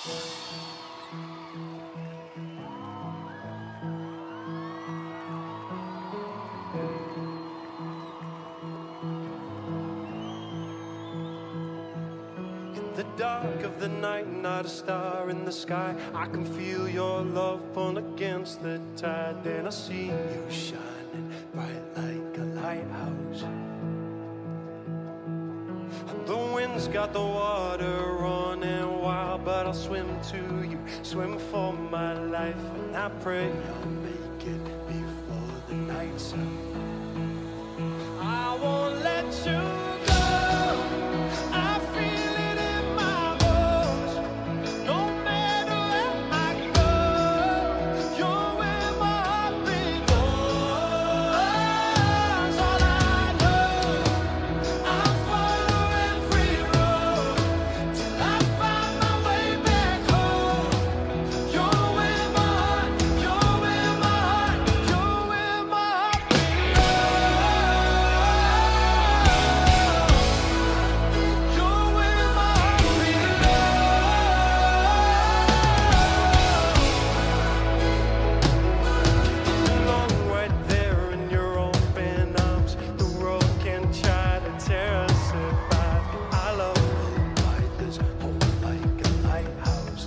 The dark of the night, not a star in the sky. I can feel your love pull against the tide. Then I see you shining bright like a lighthouse. The wind's got the water running wild, but I'll swim to you, swim for my life. And I pray I'll make it before the night's out. I won't let you go. I feel it in my bones. No matter where I go, you're where my heartbeat goes. All I know, I'll follow every road till I find my way back home. You're where my heart, you're where my heart, you're where my heartbeat goes. You're where my heartbeat goes. Along right there in your open arms, the world can try to tear us apart. I love the light that's hold like a lighthouse.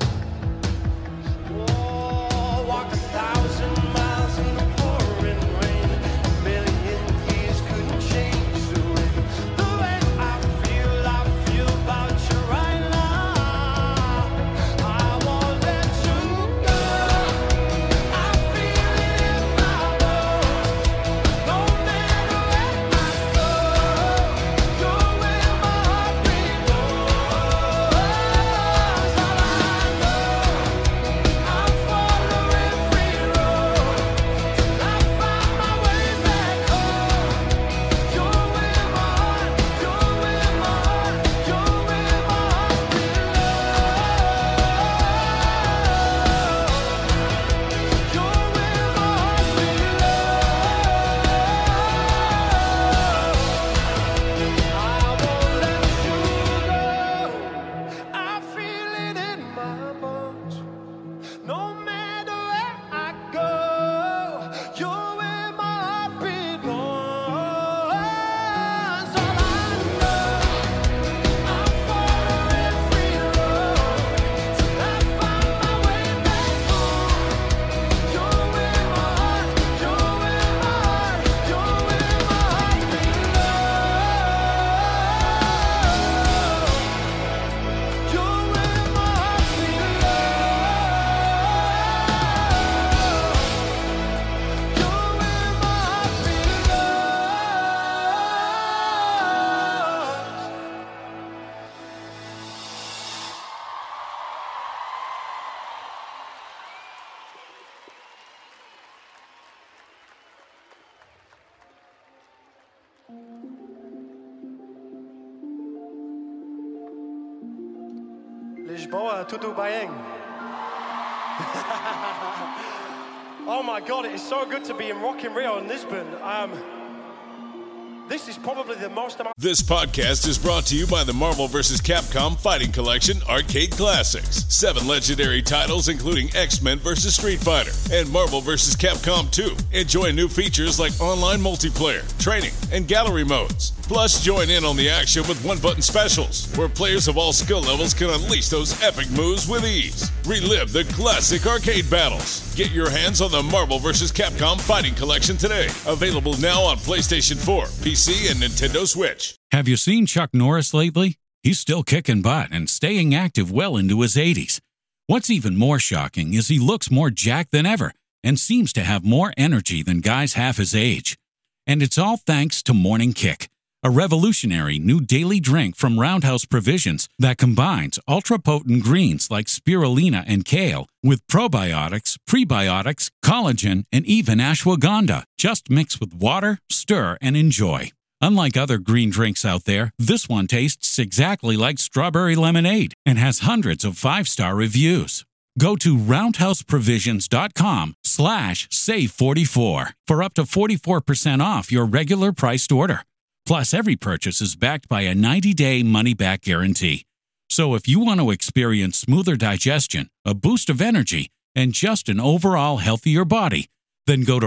Whoa, walk 1,000 miles in the pouring rain. A million years couldn't change the way I feel about you right now. I won't let you go. I feel it in my bones. No matter where I go, you're where my heartbeat goes. All I know, I'll follow every road till I find my way back home. You're where my heart, you're where my heart, you're where my heartbeat goes. You're where my heartbeat goes. I won't let you go. I feel it in my bones. No matter where I go, you're where my heartbeat goes. All I know, I'll follow every road till I find my way back home. You're where my heart, you're where my heart, you're where my heartbeat goes. You're where my heartbeat goes. You're where my Lisboa, tudo bem? Oh my God, it is so good to be in Rock in Rio in Lisbon. This is probably the most amount. This podcast is brought to you by the Marvel vs. Capcom Fighting Collection Arcade Classics. 7 legendary titles including X-Men vs. Street Fighter and Marvel vs. Capcom 2. Enjoy new features like online multiplayer, training, and gallery modes. Plus, join in on the action with one-button specials, where players of all skill levels can unleash those epic moves with ease. Relive the classic arcade battles. Get your hands on the Marvel vs. Capcom Fighting Collection today. Available now on PlayStation 4, PC, and Nintendo Switch. Have you seen Chuck Norris lately? He's still kicking butt and staying active well into his 80s. What's even more shocking is he looks more jacked than ever and seems to have more energy than guys half his age. And it's all thanks to Morning Kick, a revolutionary new daily drink from Roundhouse Provisions that combines ultra-potent greens like spirulina and kale with probiotics, prebiotics, collagen, and even ashwagandha. Just mix with water, stir, and enjoy. Unlike other green drinks out there, this one tastes exactly like strawberry lemonade and has hundreds of 5-star reviews. Go to roundhouseprovisions.com/save44 for up to 44% off your regular priced order. Plus, every purchase is backed by a 90-day money-back guarantee. So if you want to experience smoother digestion, a boost of energy, and just an overall healthier body, then go to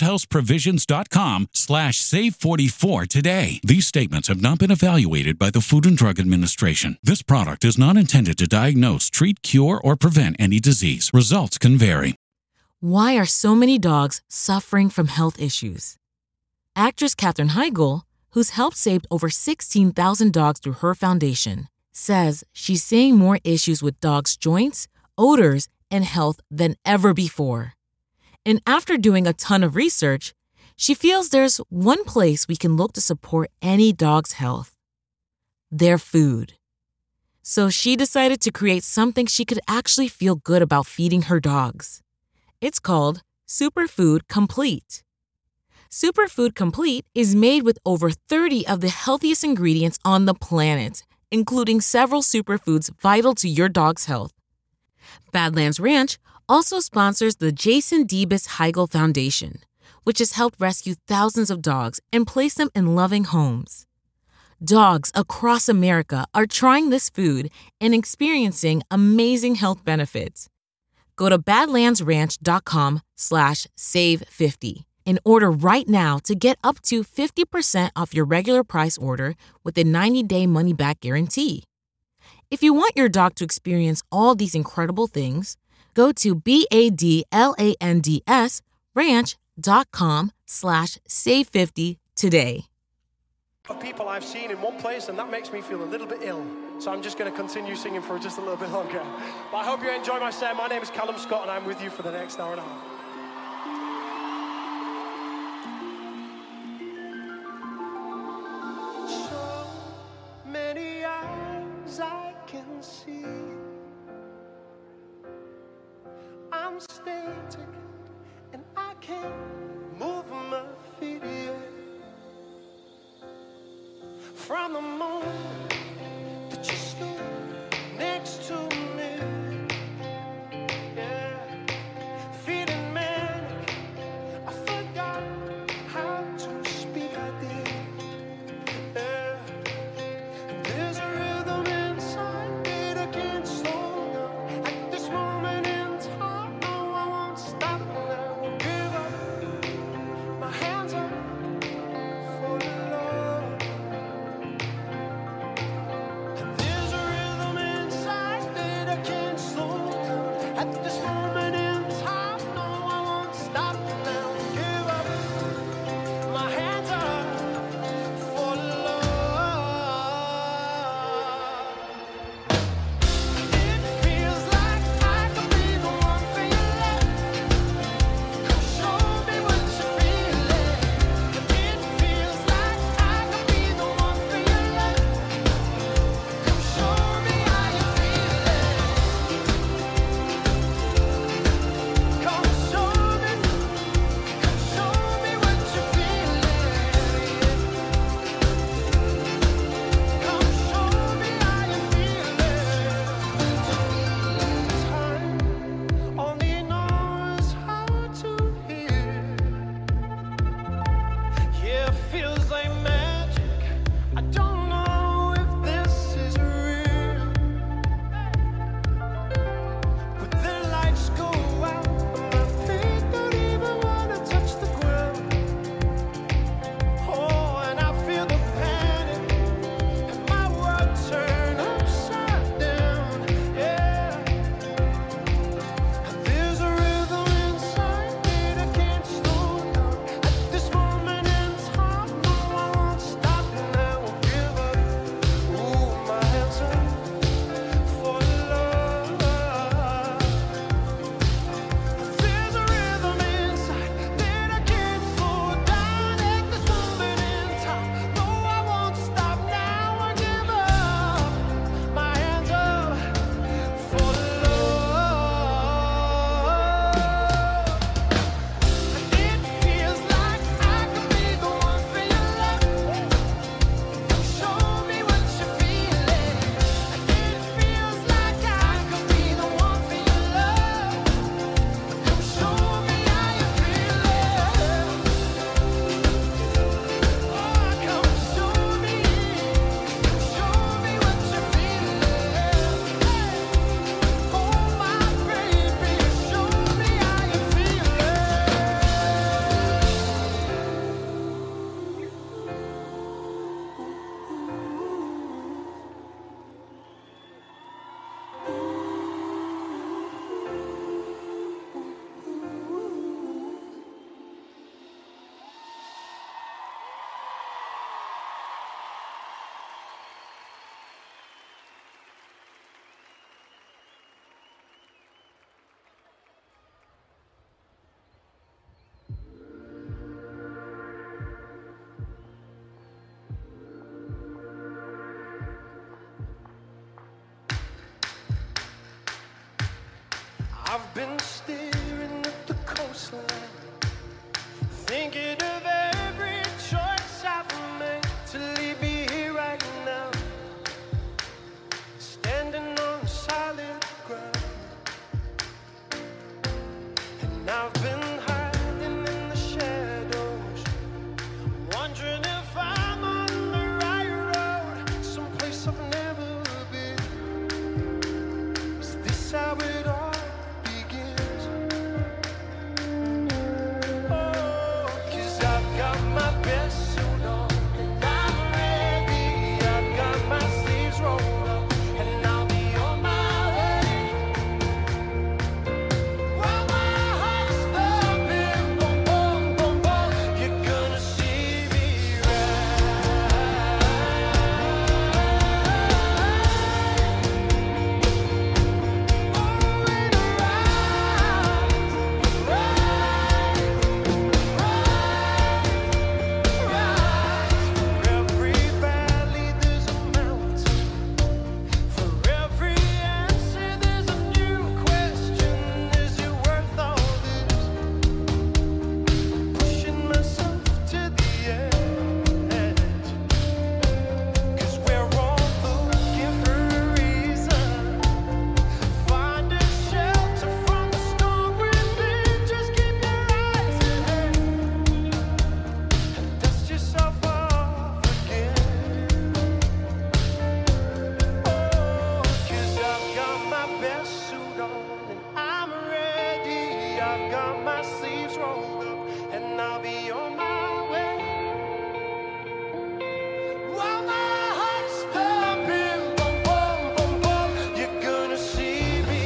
roundhouseprovisions.com/save44 today. These statements have not been evaluated by the Food and Drug Administration. This product is not intended to diagnose, treat, cure, or prevent any disease. Results can vary. Why are so many dogs suffering from health issues? Actress Katherine Heigl, who's helped save over 16,000 dogs through her foundation, says she's seeing more issues with dogs' joints, odors, and health than ever before. And after doing a ton of research, she feels there's one place we can look to support any dog's health: their food. So she decided to create something she could actually feel good about feeding her dogs. It's called Superfood Complete. Superfood Complete is made with over 30 of the healthiest ingredients on the planet, including several superfoods vital to your dog's health. Badlands Ranch also sponsors the Jason Debus Heigl Foundation, which has helped rescue thousands of dogs and place them in loving homes. Dogs across America are trying this food and experiencing amazing health benefits. Go to badlandsranch.com/save50 and order right now to get up to 50% off your regular price order with a 90-day money-back guarantee. If you want your dog to experience all these incredible things, go to badlandsranch.com/save50 today. Of people I've seen in one place, and that makes me feel a little bit ill. So I'm just going to continue singing for just a little bit longer. But I hope you enjoy my set. My name is Callum Scott, and I'm with you for the next hour and a half. So many eyes I can see. I'm static, and I can't move my feet yet. From the moment that you stood next to me, yeah, feeling manic, I forgot how to speak. I did, yeah. There's a rhythm inside that I can't slow down. At this moment in time, no, I won't stop and I won't give up. My hands up for the Lord. I've been staring at the coastline, thinking of every choice I've made to leave me here right now, standing on solid ground. And I've been hiding in the shadows, wondering if I'm on the right road, someplace I've never been. Is this how it all begins? Oh, 'cause I've got my best suit on and I'm ready. I've got my sleeves rolled up and I'll be on my way. While my heart's thumping, boom, boom, boom, boom, you're gonna see me For every valley there's a mountain, for every answer there's a new question. Is it worth all this? Pushing myself to the edge, 'cause we're all looking for a reason. Find a shelter from the storm within. Just keep your eyes ahead and dust yourself off again. Oh, 'cause I've got my best suit on and I'm ready. I've got my sleeves rolled up and I'll be on my way. While my heart's thumping, boom, boom, boom, boom, you're gonna see me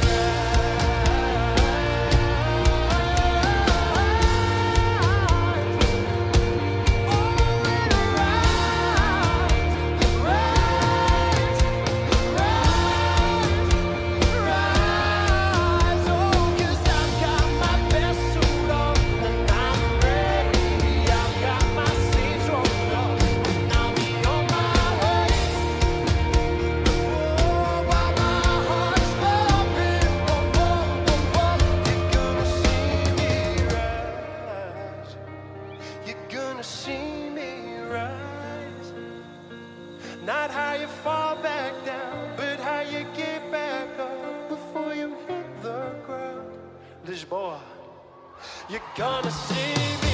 rise. Oh, 'cause I've got my best suit on and I'm ready. I've got my sleeves rolled up and I'll be on my way. Oh, while my heart's thumping, boom, boom, boom, boom, you're gonna see me rise. You're gonna see me rise. Not how you fall back down, but how you get back up before you hit the ground. Lisboa, you're gonna see me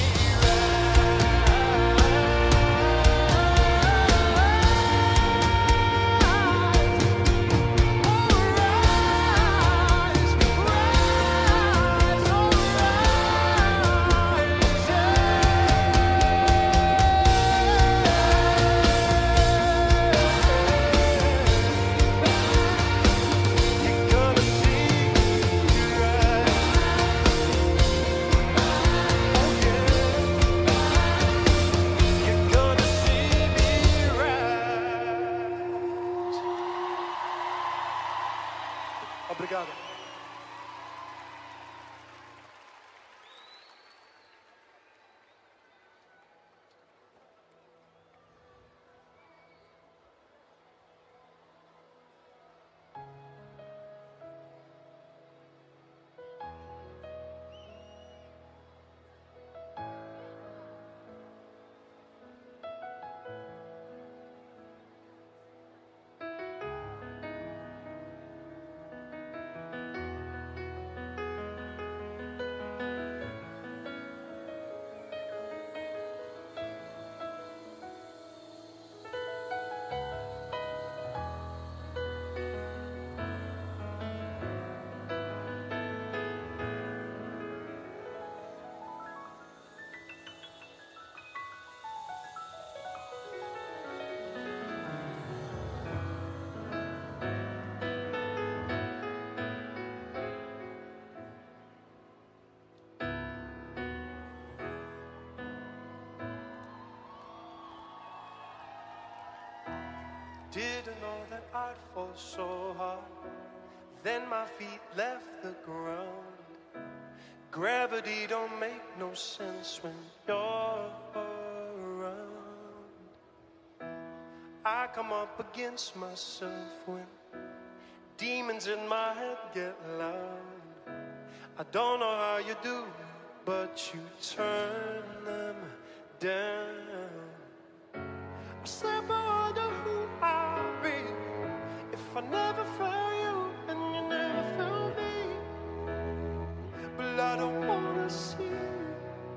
Obrigado. Didn't know that I'd fall so hard. Then my feet left the ground. Gravity don't make no sense when you're around. I come up against myself when demons in my head get loud. I don't know how you do it, but you turn them down. I slept I wonder who I'd be if I never found you and you never found me. But I don't wanna see you,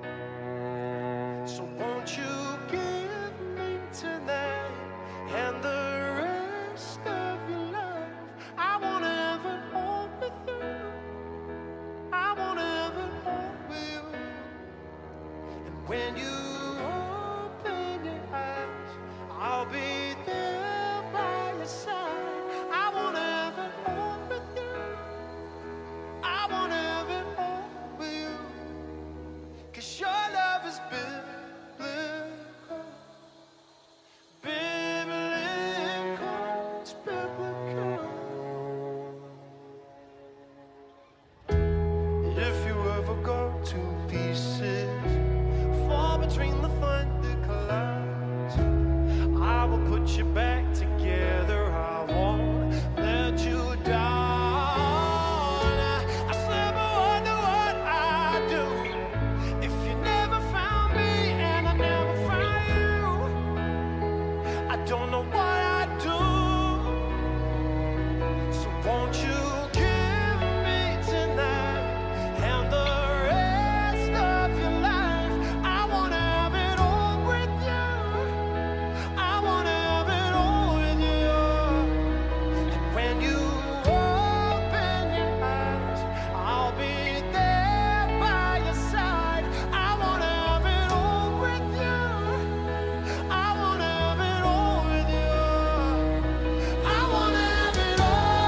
so won't you give me tonight and the rest of your life? I wanna have it all with you. I wanna have it all with you. And when you open your eyes, I'll be there by your side. I wanna have it all with you. I wanna have it all with you. 'Cause your love is biblical. Biblical, it's biblical. If you ever go to pieces, fall between the thunder clouds, I will put you back together. I won't let you down. I still wonder what I'd do if you never found me and I never found you. I don't know what I'd do, so won't you give me tonight and the rest of your life? I wanna have it all with you. I wanna have it all with you. And when you open your eyes, I'll be there by your side. I wanna have it all with you. I wanna have it all with you. I wanna have it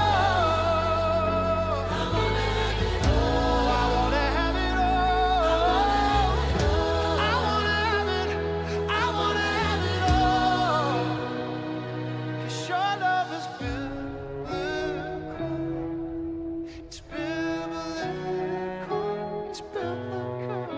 all. I wanna have it all. I wanna have it all. I wanna have it. I wanna have it all. 'Cause your love is biblical. It's biblical. It's biblical.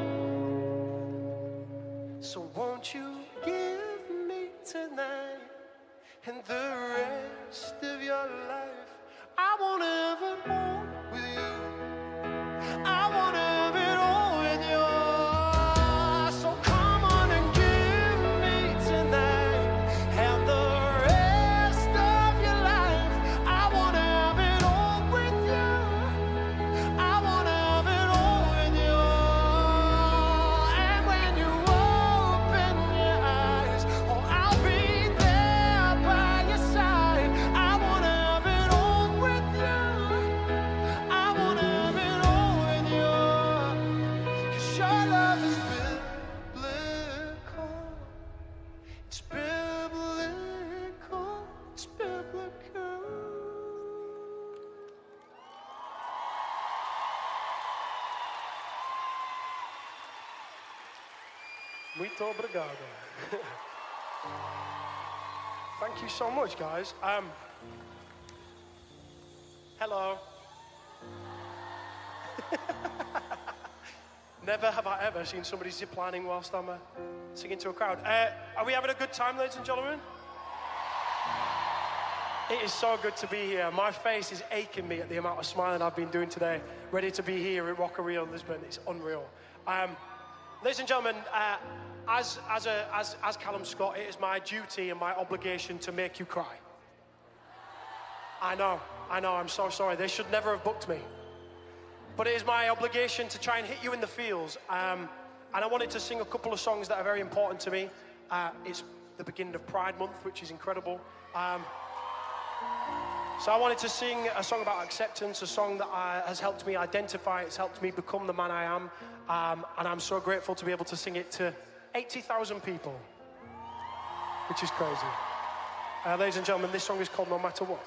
So won't you give me tonight and the rest of your life? I wanna have it all with you. I wanna have it all with you. So come on and give me tonight and the rest of your life. I wanna have it all with you. I wanna have it all with you. And when you open your eyes, oh, I'll be there by your side. I wanna have it all with you. I wanna have it all with you. 'Cause your love is biblical. It's biblical. It's biblical. Muito obrigado. Thank you so much, guys. Hello. Never have I ever seen somebody ziplining whilst I'm singing to a crowd. Are we having a good time, ladies and gentlemen? It is so good to be here. My face is aching me at the amount of smiling I've been doing today. Ready to be here at Rock in Rio, Lisbon. It's unreal. Ladies and gentlemen, as Callum Scott, it is my duty and my obligation to make you cry. I know, I'm so sorry. They should never have booked me. But it is my obligation to try and hit you in the feels. And I wanted to sing a couple of songs that are very important to me. It's the beginning of Pride Month, which is incredible. So I wanted to sing a song about acceptance, a song that has helped me identify, it's helped me become the man I am. And I'm so grateful to be able to sing it to 80,000 people, which is crazy. Ladies and gentlemen, this song is called No Matter What.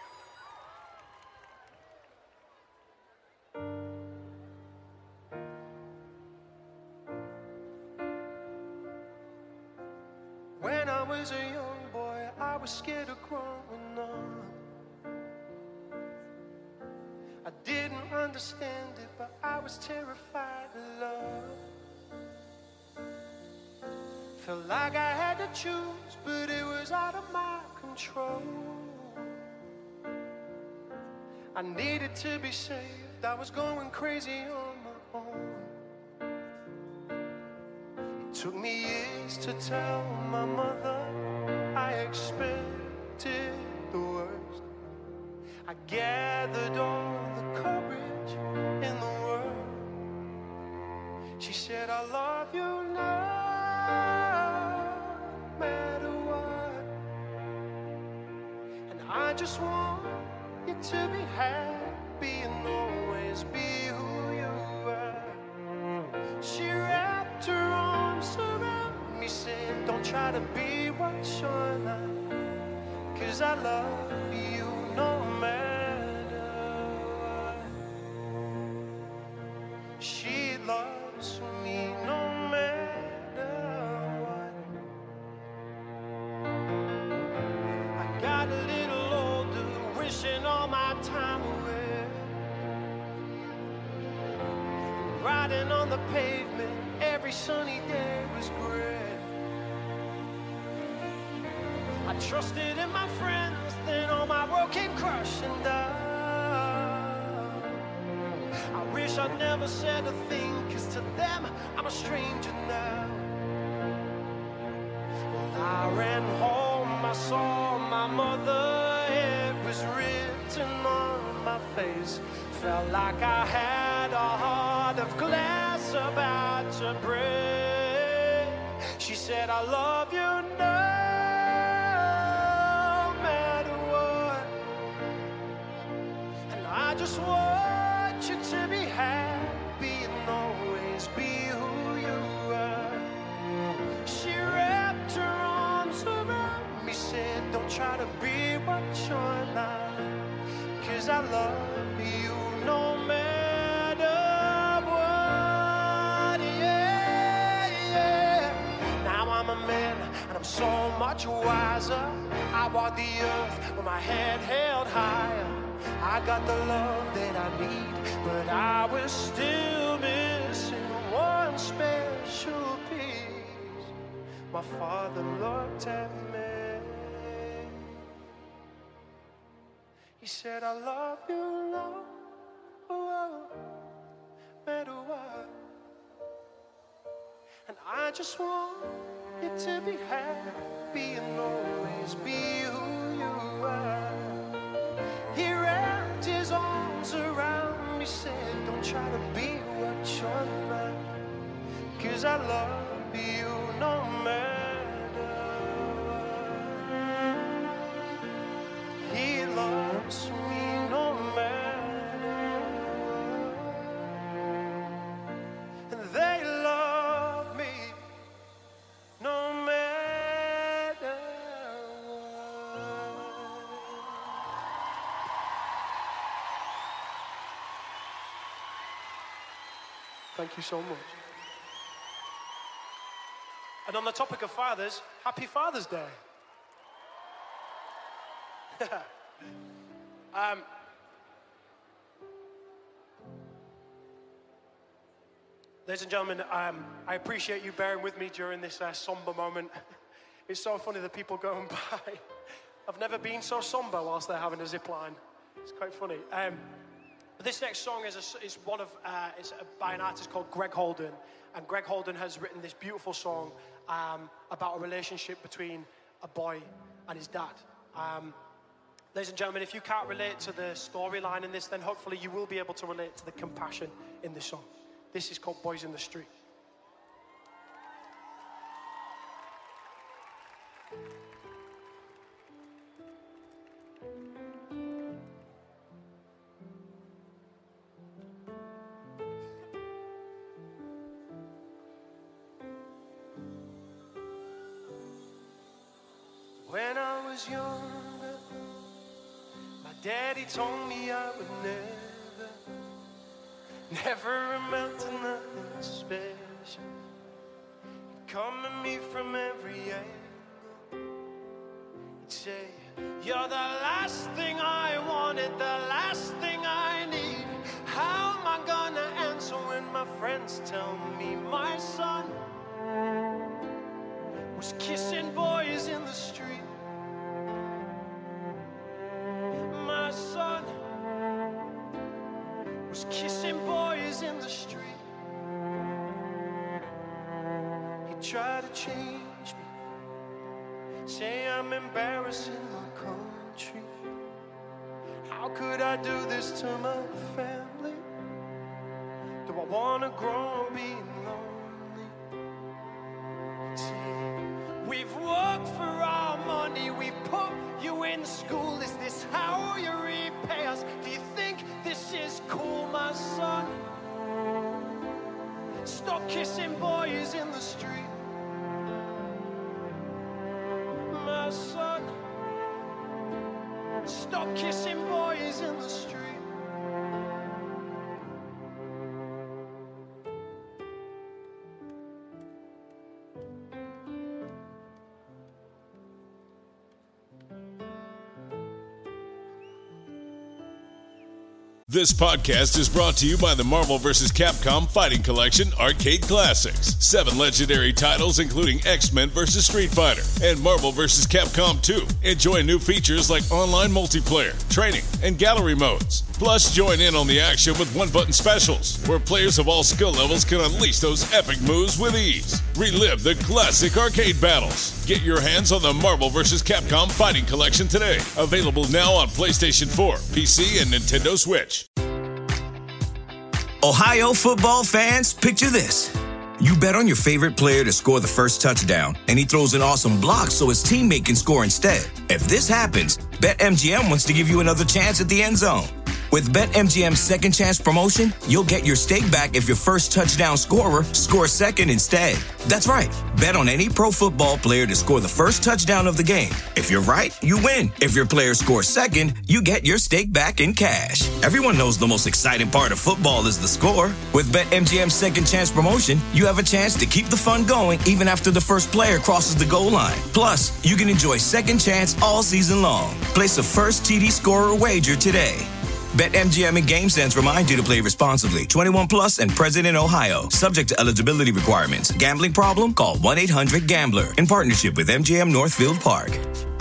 When I was a young boy, I was scared of growing up. I didn't understand it, but I was terrified of love. Felt like I had to choose, but it was out of my control. I I needed to be saved. I was going crazy on my own. It took me years to tell my mother I expected the worst. I gathered all the courage in the world. She said, I love you no matter what. And I just want you to be happy and always be who you are. She wrapped her arms around me, said, don't try to be what you're not, 'cause I love you no matter what. She loves me no matter what. I got a little older, wishing all my time away, riding on the pavement, every sunny day was great. I trusted in my friends, then all my world came crashing down. I wish I'd never said a thing, 'cause to them I'm a stranger now. Well, I ran home, I saw my mother, it was written on my face. Felt like I had a heart of glass about to break. She said, I love you no matter what. And I just want you to be happy and always be who you are. She wrapped her arms around me, said, don't try to be what you're not, 'cause I love you no matter what. Yeah, yeah. Now I'm a man and I'm so much wiser. I walk the earth with my head held higher. I got the love that I need, but I was still missing one special piece. My father looked at me. He said, I love you no matter what. And I just want you to be happy and always be who you are. He wrapped his arms around me, said, don't try to be what you're not, 'cause I love you no matter what. He loves me no matter what. And they love me no matter what. Thank you so much. And on the topic of fathers, happy Father's Day. Ladies and gentlemen, I appreciate you bearing with me during this somber moment. It's so funny that people going by. I've never been so somber whilst they're having a zip line. It's quite funny. But this next song is by an artist called Greg Holden. And Greg Holden has written this beautiful song about a relationship between a boy and his dad. Ladies and gentlemen, if you can't relate to the storyline in this, then hopefully you will be able to relate to the compassion in the song. This is called Boys in the Street. When I was younger, my daddy told me I would never amount to nothing special. He'd come at me from every angle. He'd say, you're the last thing I wanted, the last thing I need. How am I gonna answer when my friends tell me my son was kissing boys in the street? My son was kissing boys in the street. He tried to change me, say I'm embarrassing my country. How could I do this to my family? Do I wanna grow up being lonely? See, we've worked for our money, we put you in school. Is this how you repay us? Do you think this is cool, my son? Stop kissing boys in the street, my son. Stop kissing boys in the street. This podcast is brought to you by the Marvel vs. Capcom Fighting Collection Arcade Classics. 7 legendary titles including X-Men vs. Street Fighter and Marvel vs. Capcom 2. Enjoy new features like online multiplayer, training, and gallery modes. Plus, join in on the action with one-button specials, where players of all skill levels can unleash those epic moves with ease. Relive the classic arcade battles. Get your hands on the Marvel vs. Capcom Fighting Collection today. Available now on PlayStation 4, PC, and Nintendo Switch. Ohio football fans, picture this. You bet on your favorite player to score the first touchdown, and he throws an awesome block so his teammate can score instead. If this happens, BetMGM wants to give you another chance at the end zone. With BetMGM's second chance promotion, you'll get your stake back if your first touchdown scorer scores second instead. That's right. Bet on any pro football player to score the first touchdown of the game. If you're right, you win. If your player scores second, you get your stake back in cash. Everyone knows the most exciting part of football is the score. With BetMGM's second chance promotion, you have a chance to keep the fun going even after the first player crosses the goal line. Plus, you can enjoy second chance all season long. Place a first TD scorer wager today. BetMGM and GameSense remind you to play responsibly. 21 plus and present in Ohio. Subject to eligibility requirements. Gambling problem? Call 1-800-GAMBLER. In partnership with MGM Northfield Park.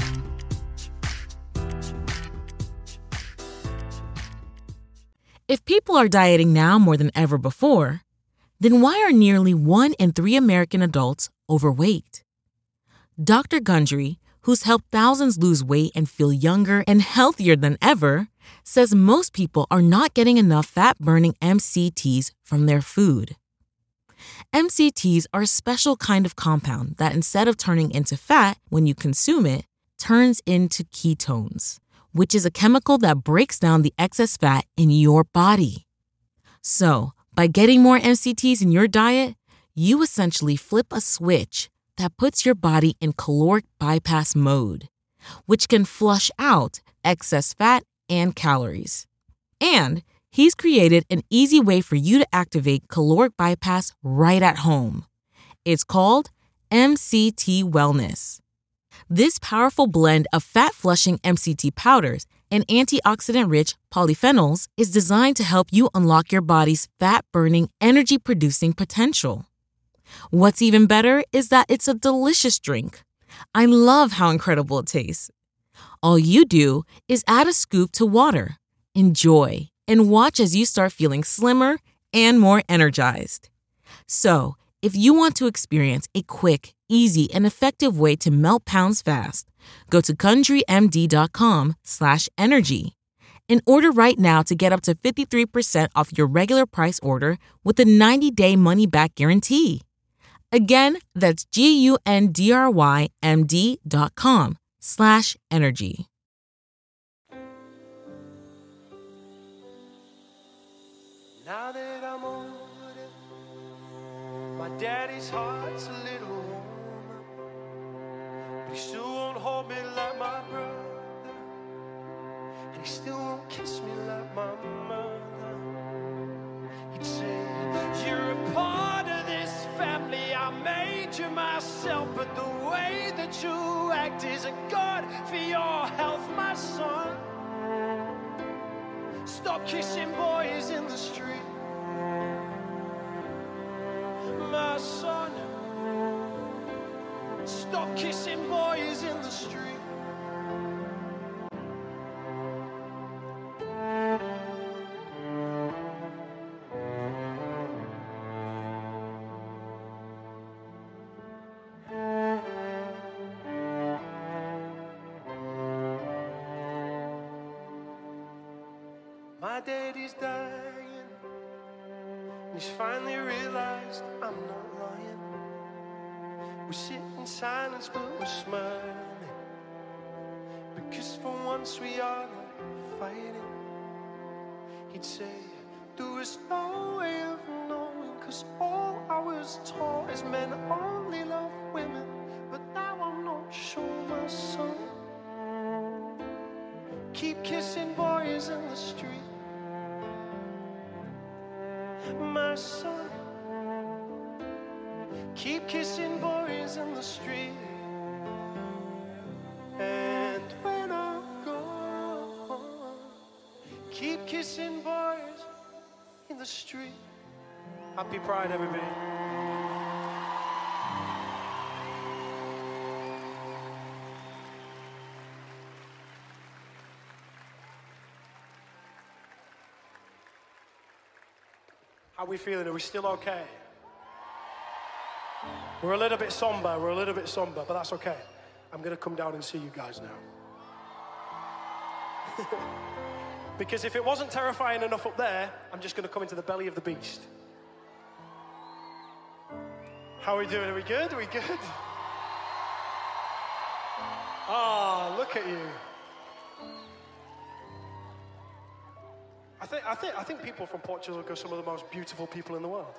If people are dieting now more than ever before, then why are nearly 1 in 3 American adults overweight? Dr. Gundry, who's helped thousands lose weight and feel younger and healthier than ever, says most people are not getting enough fat-burning MCTs from their food. MCTs are a special kind of compound that, instead of turning into fat when you consume it, turns into ketones, which is a chemical that breaks down the excess fat in your body. So, by getting more MCTs in your diet, you essentially flip a switch that puts your body in caloric bypass mode, which can flush out excess fat and calories. And he's created an easy way for you to activate caloric bypass right at home. It's called MCT Wellness. This powerful blend of fat-flushing MCT powders and antioxidant-rich polyphenols is designed to help you unlock your body's fat-burning, energy-producing potential. What's even better is that it's a delicious drink. I love how incredible it tastes. All you do is add a scoop to water, enjoy, and watch as you start feeling slimmer and more energized. So, if you want to experience a quick, easy, and effective way to melt pounds fast, go to CountryMD.com/energy and order right now to get up to 53% off your regular price order with a 90-day money-back guarantee. Again, that's GUNDRYMD.com/energy. Now that I'm older, my daddy's heart's a little warmer, but he still won't hold me like my brother, and he still won't kiss me like my mother. He'd say, you're a part of this family, I made you myself, but the way that you act isn't good for your health, my son. Stop kissing boys in the street, my son. Stop kissing boys in the street. My daddy's dying, and he's finally realized I'm not lying. We sit in silence, but we're smiling, because for once we are not fighting. He'd say, there is no way of knowing, cause all I was taught is men only love women. But now I'm not sure, my son. Keep kissing boys in the street, my son. Keep kissing boys in the street. And when I'm gone, keep kissing boys in the street. Happy Pride, everybody. How are we feeling? Are we still okay? We're a little bit somber, but that's okay. I'm gonna come down and see you guys now. Because if it wasn't terrifying enough up there, I'm just gonna come into the belly of the beast. How are we doing? Are we good? Are we good? Ah, look at you. I think people from Portugal are some of the most beautiful people in the world.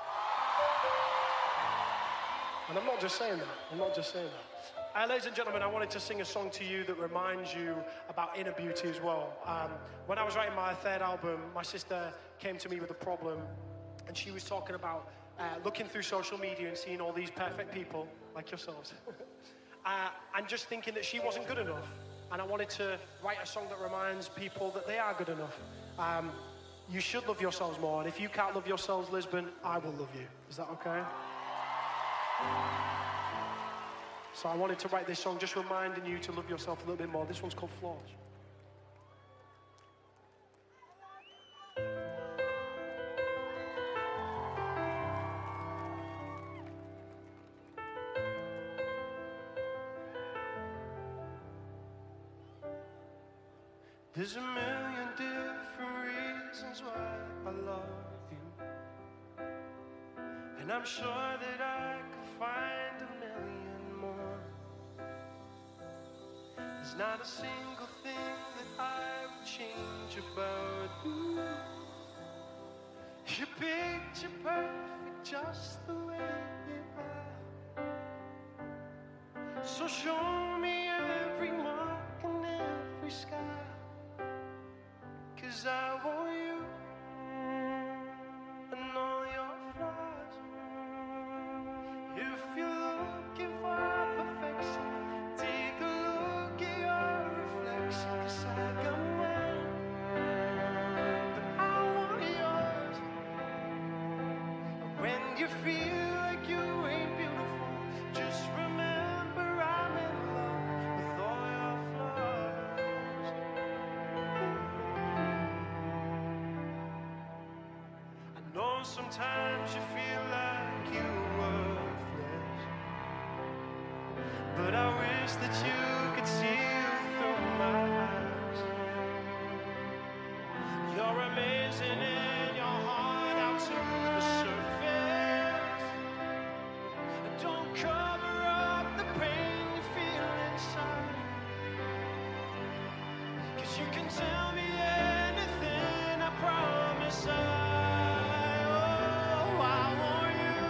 And I'm not just saying that. Ladies and gentlemen, I wanted to sing a song to you that reminds you about inner beauty as well. When I was writing my third album, my sister came to me with a problem, and she was talking about looking through social media and seeing all these perfect people, like yourselves, and just thinking that she wasn't good enough. And I wanted to write a song that reminds people that they are good enough. You should love yourselves more, and if you can't love yourselves, Lisbon, I will love you. Is that okay? So I wanted to write this song just reminding you to love yourself a little bit more. This one's called Flaws. There's a million different reasons why I love you, and I'm sure that I could find a million more. There's not a single thing that I would change about you. You're picture perfect just the way you are. So show me every mark and every scar, 'cause I want you and all your flaws. If you're looking for perfection, take a look at your reflection, 'cause I got mine, but I want yours. And when you feel like you ain't beautiful, just remember I'm in love with all your flaws. I know sometimes you feel like you're worthless, but I wish that you could see through my eyes. You're amazing in your heart out to the surface. Don't cover up the pain you feel inside, 'cause you can tell me anything, I promise I want you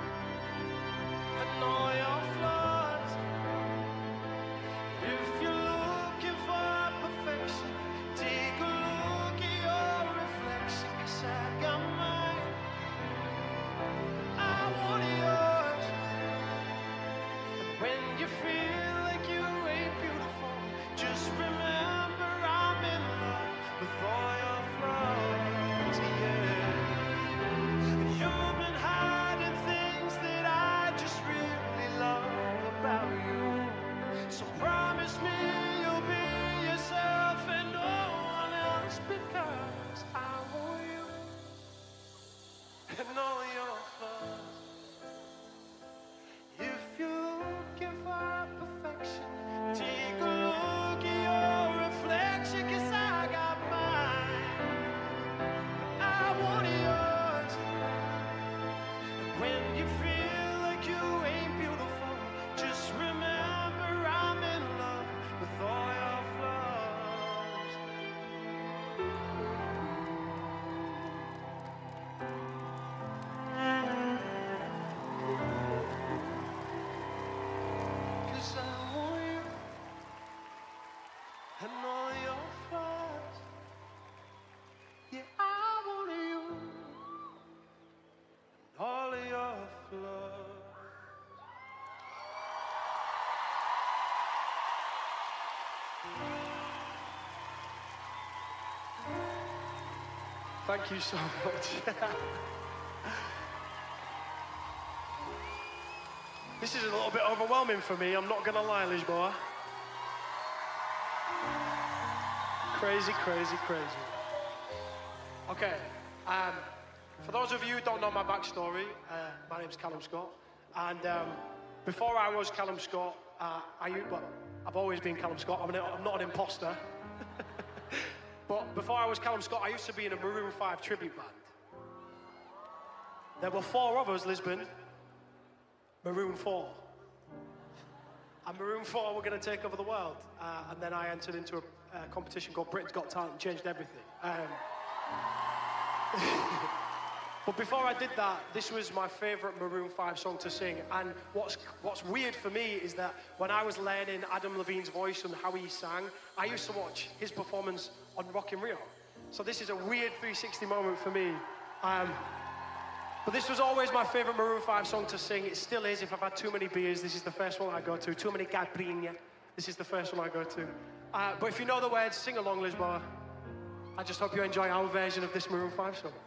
and all your flaws. If you're looking for perfection, take a look at your reflection, 'cause I got mine, I want yours. And when you feel like you ain't beautiful, just remember I'm in love with all your flaws, yeah. You've been hiding things that I just really love about you. So promise me you'll be yourself and no one else, because I want you and all your flaws. If you're looking for perfection, take a look at your reflection, 'cause I got mine. Thank you so much. This is a little bit overwhelming for me, I'm not gonna lie, Lisboa. Crazy, crazy, crazy. Okay, for those of you who don't know my backstory, my name's Callum Scott, and before I was Callum Scott, I've always been Callum Scott. I'm not an imposter. But before I was Callum Scott, I used to be in a Maroon 5 tribute band. There were 4 of us, Lisbon. Maroon 4. And Maroon 4 were going to take over the world. And then I entered into a competition called Britain's Got Talent and changed everything. But before I did that, this was my favorite Maroon 5 song to sing. And what's weird for me is that when I was learning Adam Levine's voice and how he sang, I used to watch his performance on Rock in Rio. So this is a weird 360 moment for me. But this was always my favorite Maroon 5 song to sing. It still is. If I've had too many beers, this is the first one I go to. Too many caipirinha, this is the first one I go to. But if you know the words, sing along, Lisboa. I just hope you enjoy our version of this Maroon 5 song.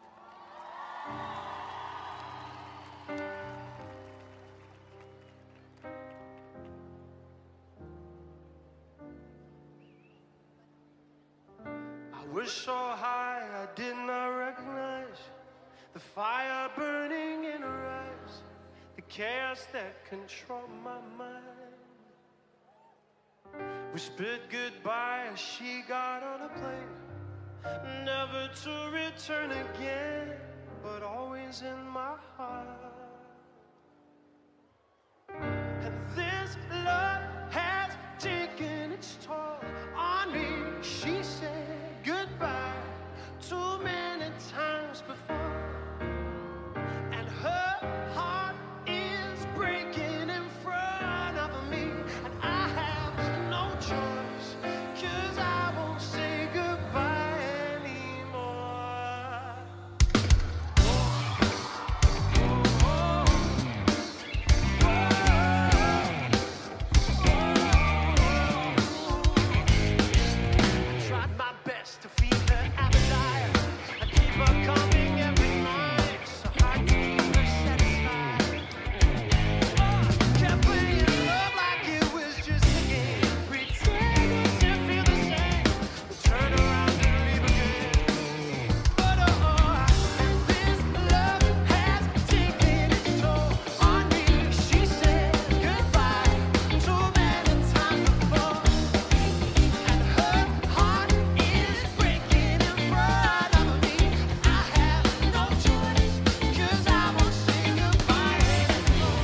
I was so high I did not recognize the fire burning in her eyes, the chaos that controlled my mind. Whispered goodbye as she got on a plane, never to return again, but always in my heart. And this love has taken its toll on me. She said goodbye too many times before, and her heart is breaking in front of me, and I have no choice, 'cause I won't say goodbye anymore. I tried my best to feed her appetite. I keep her coming every night, so hard to keep her satisfied. Kept playing love like it was just a game, pretending to feel the same, but turn around and leave again. But this love has taken its toll on me. She said goodbye too many times before, and her heart is breaking in front of me. I have no choice, 'cause I won't say goodbye anymore.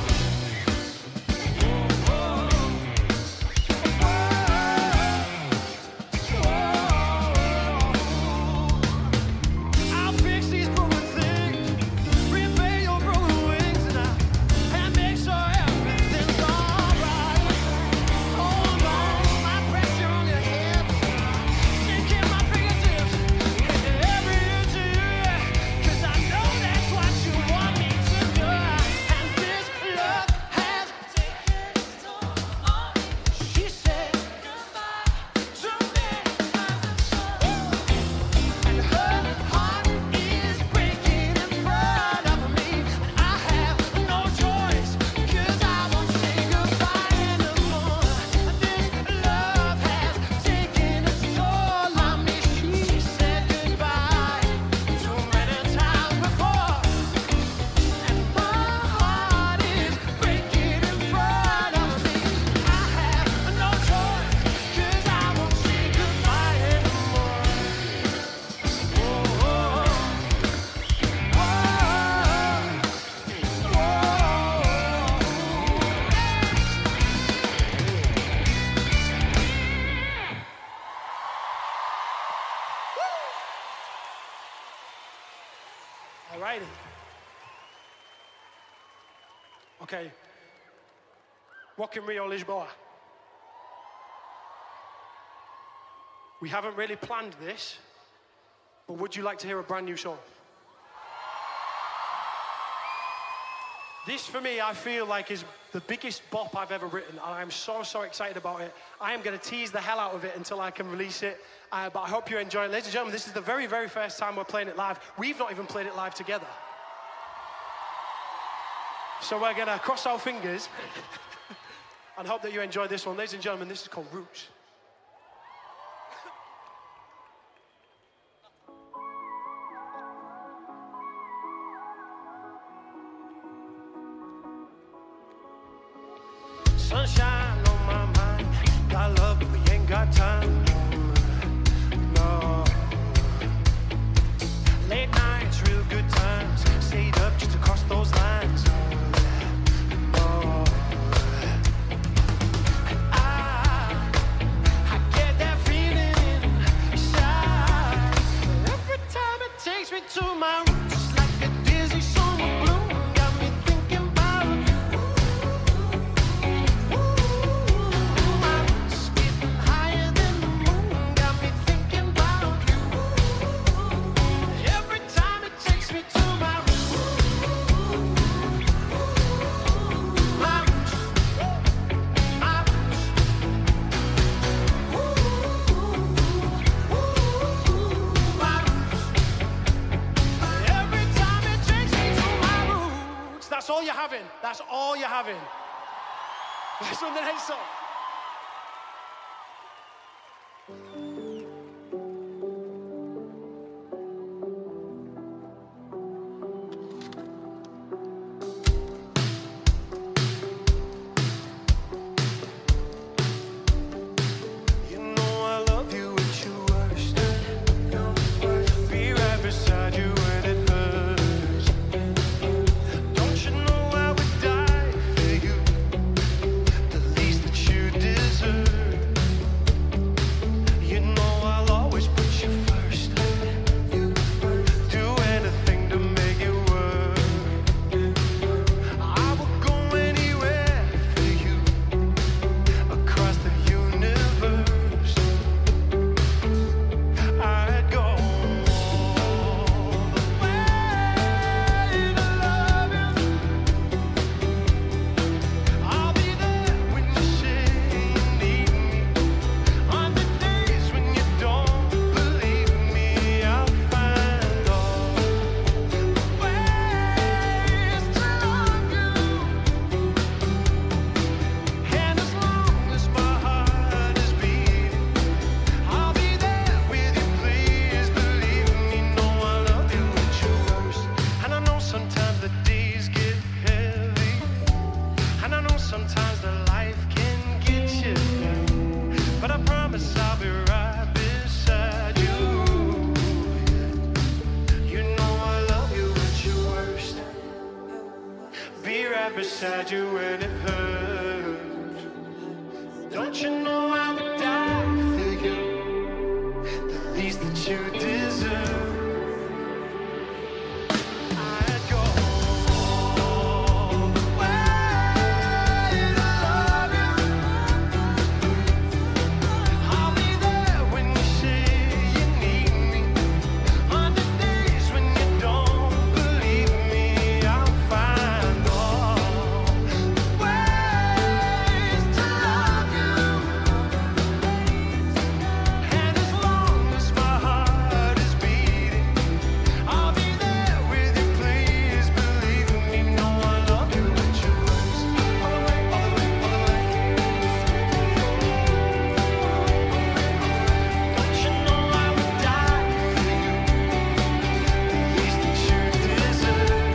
I'll fix these broken things, repair your broken wings, and make sure everything's alright. Hold on, my pressure on your hips, sinking my fingertips into every inch of you, 'cause I know that's what you want me to do. And this love has taken its toll on me. She said goodbye too many times before, and her heart is breaking in front of me, and I have no choice, 'cause I won't say goodbye anymore. This love has taken its toll on me. She said goodbye too many times before, and my heart is breaking in front of me. I have no choice, 'cause I won't say goodbye anymore. All righty. Okay. Rock in Rio, Lisboa. We haven't really planned this, but would you like to hear a brand new song? This, for me, I feel like is the biggest bop I've ever written, and I'm so excited about it. I am going to tease the hell out of it until I can release it, but I hope you enjoy it. Ladies and gentlemen, this is the very, very first time we're playing it live. We've not even played it live together. So we're going to cross our fingers and hope that you enjoy this one. Ladies and gentlemen, this is called Roots. Sunshine on my mind, got love but we ain't got time. No. Late nights, real good times, stayed up just to cross those lines. No. I get that feeling inside every time it takes me to my roots, like a dizzy summer bloom. Got me thinking about you. That's all you're having. That's all you're having. That's on the next song. You know I love you at your worst. Be right beside you when it hurts. Don't you know I would die for you? The least that you deserve. You know I'll always put you first. Do anything to make it work. I will go anywhere for you, across the universe. I'd go all the way to love you. I'll be there when you say you need me. On the days when you don't believe me, I'll find all the ways to love you. And as long as my heart is beating, I'll be there with you. Please believe me. Know I love you at your worst. And I know sometimes the days get heavy, and I know sometimes the life can get you, but I promise I'll be right beside you. You know I love you at your worst. Be right beside you when it hurts. Don't you know I would die for you? The least that you deserve. I'd go all the way to love you. I'll be there when you say you need me. On the days when you don't believe me, I'll find all the ways to love you. And as long as my heart is beating, I'll be there with you. Please believe me. Know I love you at your worst. All the way, all the way, all the way. Don't you know I would die for you? The least that you deserve.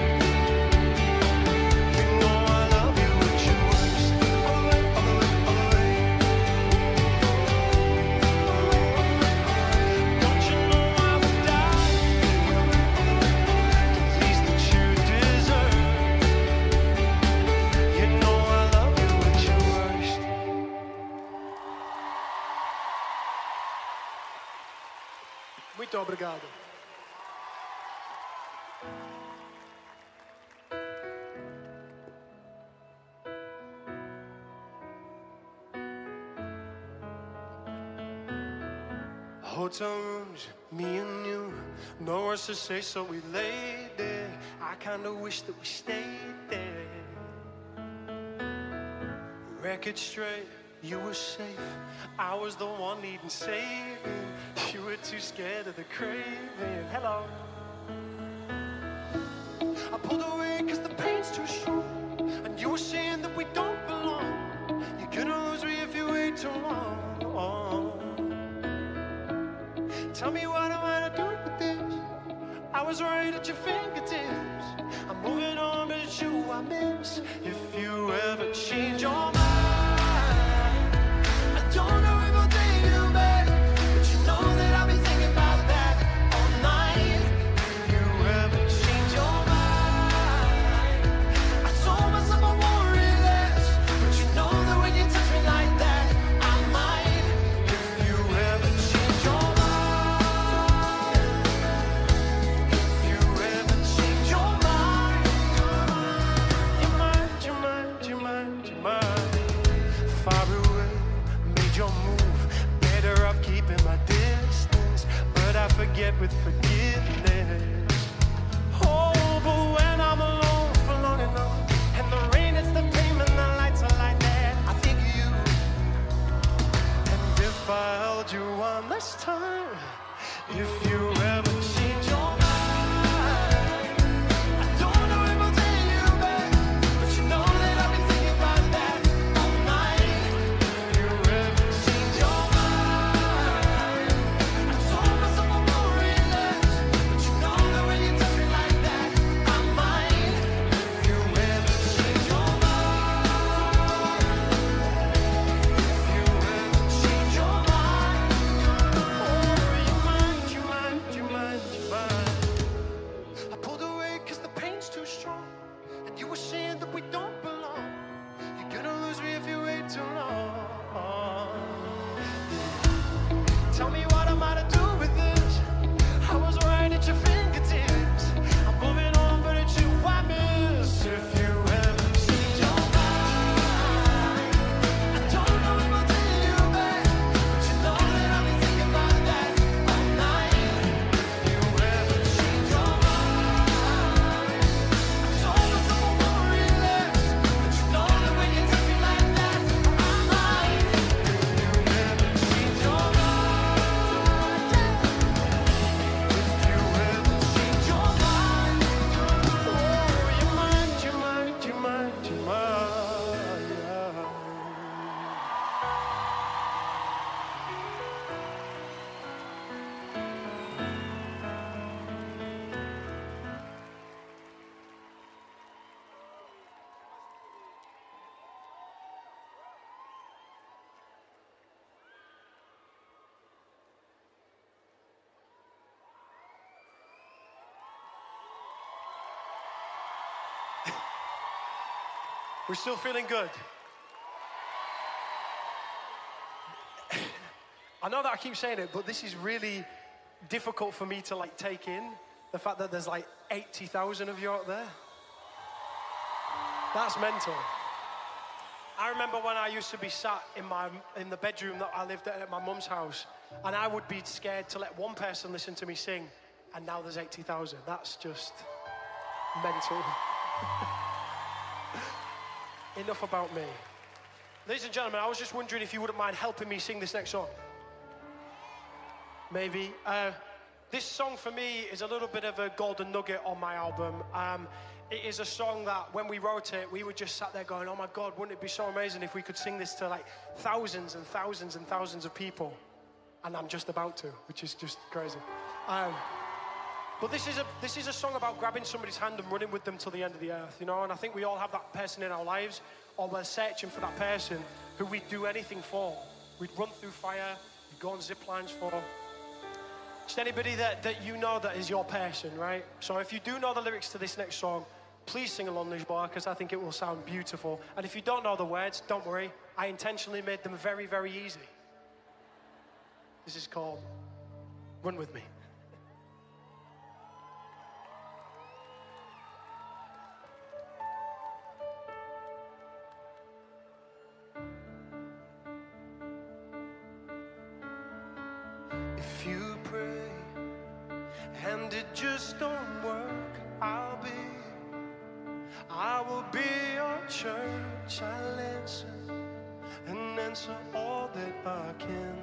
You know I love you at your worst. All the way, all the way, all the way. Don't you know I would die for you? The least that you deserve. You know I love you at your worst. Muito obrigado. Hotel rooms, me and you, no words to say, so we laid there. I kinda wish that we stayed there. record straight, you were safe. I was the one needing saving. You were too scared of the craving. Hello. I pulled away cause the pain's too strong. And you were saying that we don't belong. You're gonna lose me if you wait too long. Tell me what am I to do with this? I was right at your fingertips. I'm moving on, but it's you I miss. If you ever change your mind, I don't know if I'll take you back, but you know that I'll be thinking about that all night. If you ever change your mind, I told myself I won't relapse, but you know that when you touch me like that, I might. If you ever change your mind, if you ever change your mind, you mind. Far away, made your move. Better off keeping my distance, but I forget with forgiveness. Oh, but when I'm alone for long enough, and the rain is the pain and the lights are like that, I think of you. And if I held you one last time, if you ever change your mind, I don't know if I'll take you back, but you know that I'll be thinking about that all night. If you ever change your mind, I told myself I won't relapse, but you know that when you touch me like that, I might. If you ever change your mind, if you ever change your mind, oh, you mind. I pulled away cause the pain's too strong, and you were saying that we don't belong. You're gonna lose me if you wait too long. Tell me what am I to do with this? I was right at your fingertips. I'm moving on, but it's you I miss. If you ever change your mind, I don't know if I'll take you back, but you know that I'll be thinking about that all night. If you ever change your mind, I told myself I won't relapse, but you know that when you touch me like that, I might. If you ever change your mind, if you ever change your mind, oh, you mind. We're still feeling good. I know that I keep saying it, but this is really difficult for me to like take in. The fact that there's like 80,000 of you out there. That's mental. I remember when I used to be sat in the bedroom that I lived at my mum's house, and I would be scared to let one person listen to me sing, and now there's 80,000. That's just mental. Enough about me. Ladies and gentlemen, I was just wondering if you wouldn't mind helping me sing this next song. Maybe. This song for me is a little bit of a golden nugget on my album. It is a song that when we wrote it, we were just sat there going, oh my God, wouldn't it be so amazing if we could sing this to like thousands and thousands and thousands of people? And I'm just about to, which is just crazy. But this is a song about grabbing somebody's hand and running with them till the end of the earth, you know? And I think we all have that person in our lives, or we're searching for that person who we'd do anything for. We'd run through fire, we'd go on zip lines for. Just anybody that you know that is your person, right? So if you do know the lyrics to this next song, please sing along, Lisboa, because I think it will sound beautiful. And if you don't know the words, don't worry. I intentionally made them very, very easy. This is called Run With Me. If you pray and it just don't work, I will be your church. I'll answer and answer all that I can.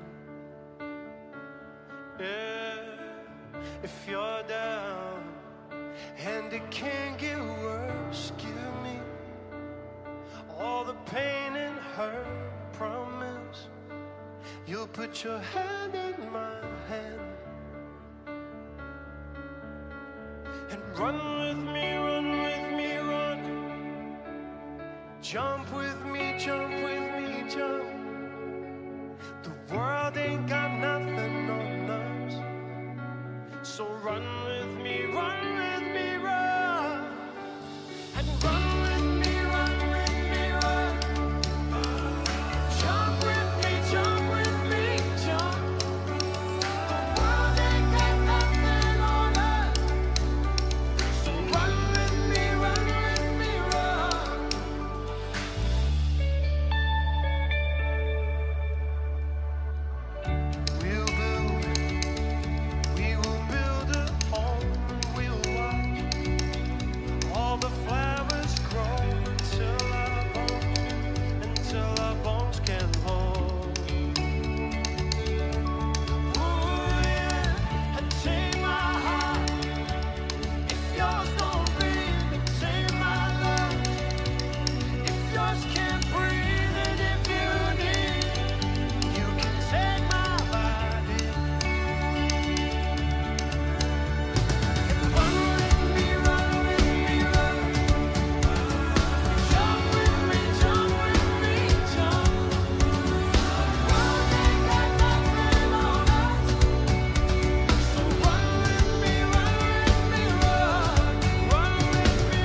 Yeah, if you're down and it can't get worse, give me all the pain and hurt. Promise you'll put your hand in my hand and run with me, run with me, run. Jump with me, jump with me, jump. The world ain't got nothing on us, so run with me, run with me, run. And run with me, run with me, run. Jump with me, jump with me, jump. The world ain't got nothing on us, so run with me, run with me, run. We will build a home and we'll watch all the flowers grow until our bones can hold. Ooh, yeah, and take my heart if yours don't beat, and take my love if yours can't breathe, and if you need, you can take my body. Run with me, run with me, run. Jump with me, jump with me, jump. World ain't got nothing on us, so run with me, run with me, run. Run with me,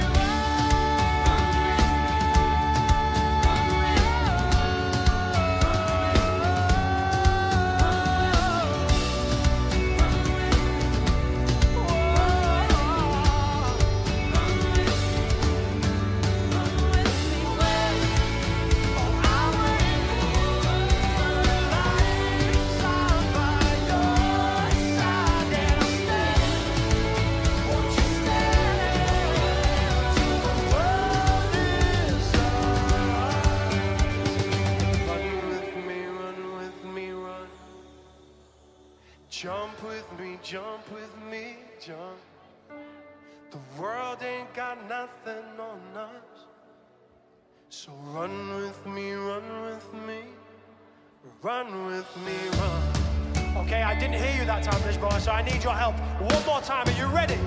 jump with me, jump with me, jump. The world ain't got nothing on us, so run with me, run with me, run with me, run. Okay, I didn't hear you that time, Lisbon, so I need your help. One more time, are you ready?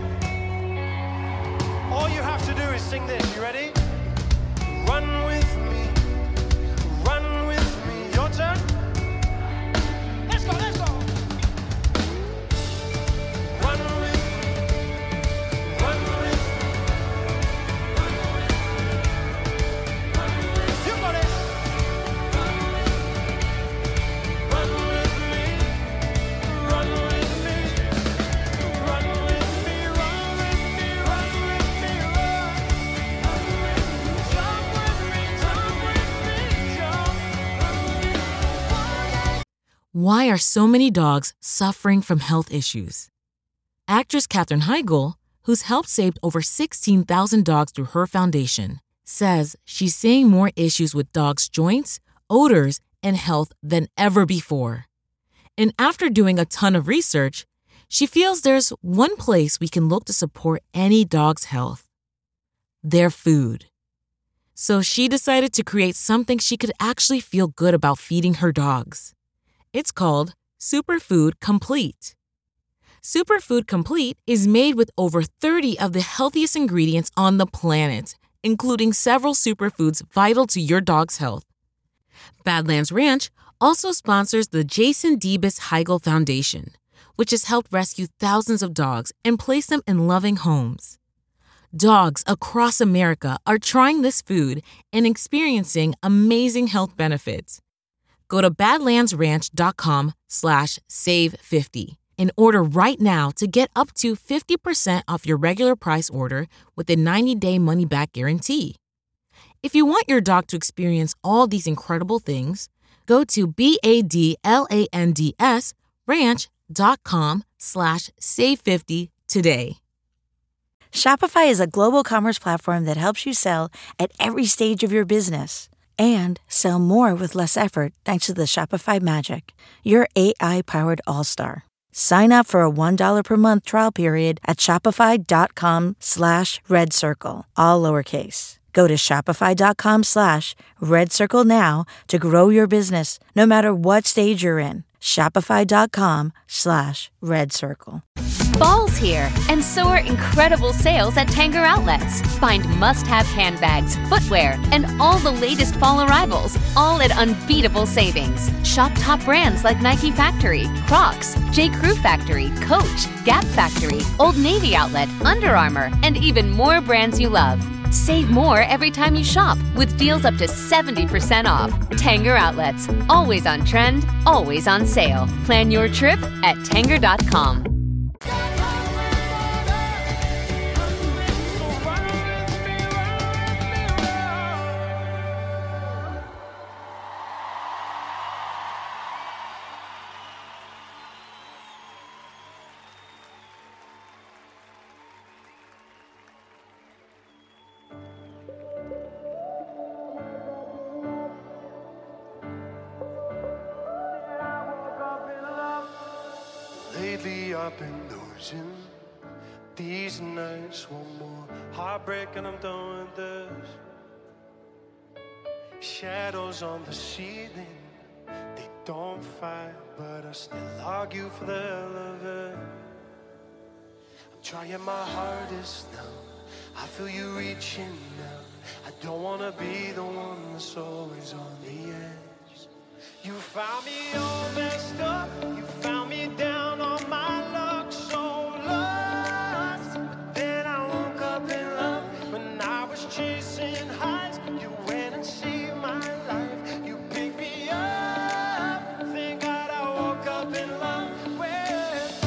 All you have to do is sing this, you ready? Run with me, run with me. Your turn. Let's go, let's go. Run with me, run with me, you got it. Run with me, run with me, run with me, run with me, run with me, run. Jump with me, jump with me, jump. Why are so many dogs suffering from health issues? Actress Katherine Heigl, who's helped save over 16,000 dogs through her foundation, says she's seeing more issues with dogs' joints, odors, and health than ever before. And after doing a ton of research, she feels there's one place we can look to support any dog's health: their food. So she decided to create something she could actually feel good about feeding her dogs. It's called Superfood Complete. Superfood Complete is made with over 30 of the healthiest ingredients on the planet, including several superfoods vital to your dog's health. Badlands Ranch also sponsors the Jason Debus Heigl Foundation, which has helped rescue thousands of dogs and place them in loving homes. Dogs across America are trying this food and experiencing amazing health benefits. Go to badlandsranch.com/save50 and order right now to get up to 50% off your regular price order with a 90-day money-back guarantee. If you want your dog to experience all these incredible things, go to badlandsranch.com/save50 today. Shopify is a global commerce platform that helps you sell at every stage of your business. and sell more with less effort thanks to the Shopify magic, your AI-powered all-star. Sign up for a $1 per month trial period at shopify.com/redcircle, all lowercase. Go to shopify.com/redcircle now to grow your business, no matter what stage you're in. Shopify.com/redcircle. Fall's here, and so are incredible sales at Tanger Outlets. Find must-have handbags, footwear, and all the latest fall arrivals, all at unbeatable savings. Shop top brands like Nike Factory, Crocs, J. Crew Factory, Coach, Gap Factory, Old Navy Outlet, Under Armour, and even more brands you love. Save more every time you shop with deals up to 70% off. Tanger Outlets, always on trend, always on sale. Plan your trip at Tanger.com. Lately I've been losing these nights. One more heartbreak and I'm done with this. Shadows on the ceiling, they don't fight, but I still argue for the hell of it. I'm trying my hardest now, I feel you reaching now. I don't wanna be the one that's always on the edge. You found me all messed up, you found me down on my luck, so lost. But then I woke up in love when I was chasing highs. You went and saved my life, you picked me up. Thank God I woke up in love with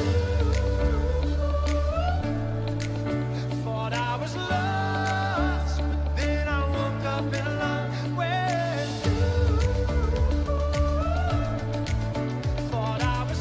you. Thought I was lost, but then I woke up in love with you. Thought I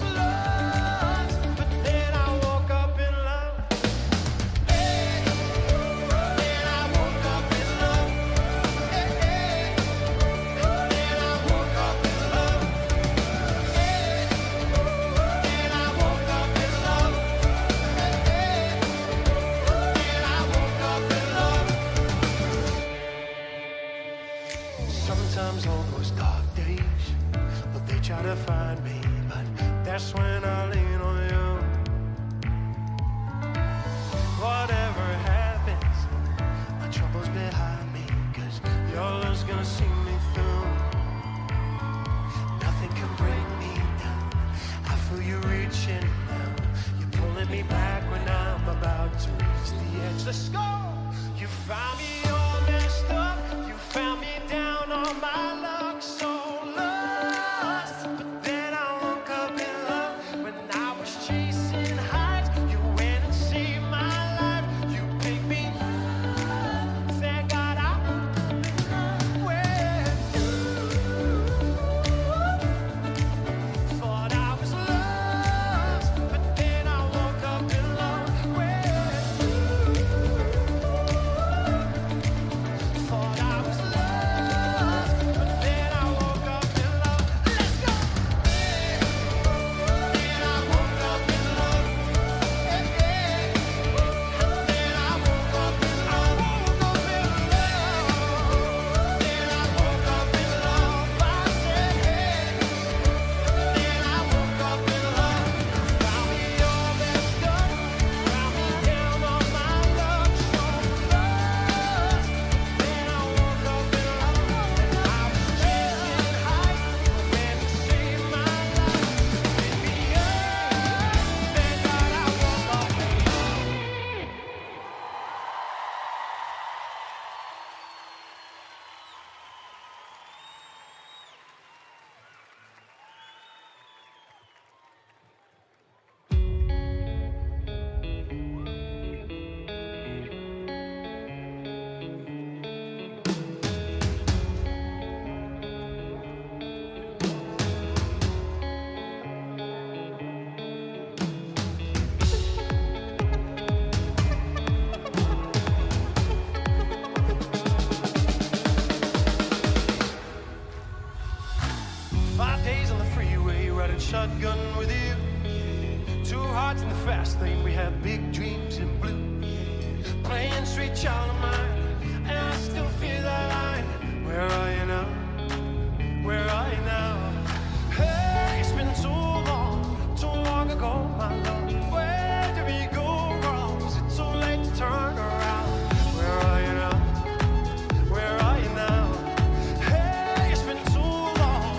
sweet child of mine, and I still feel that line. Where are you now? Where are you now? Hey, it's been too long ago, my love. Where did we go wrong? Is it too late to turn around? Where are you now? Where are you now? Hey, it's been too long.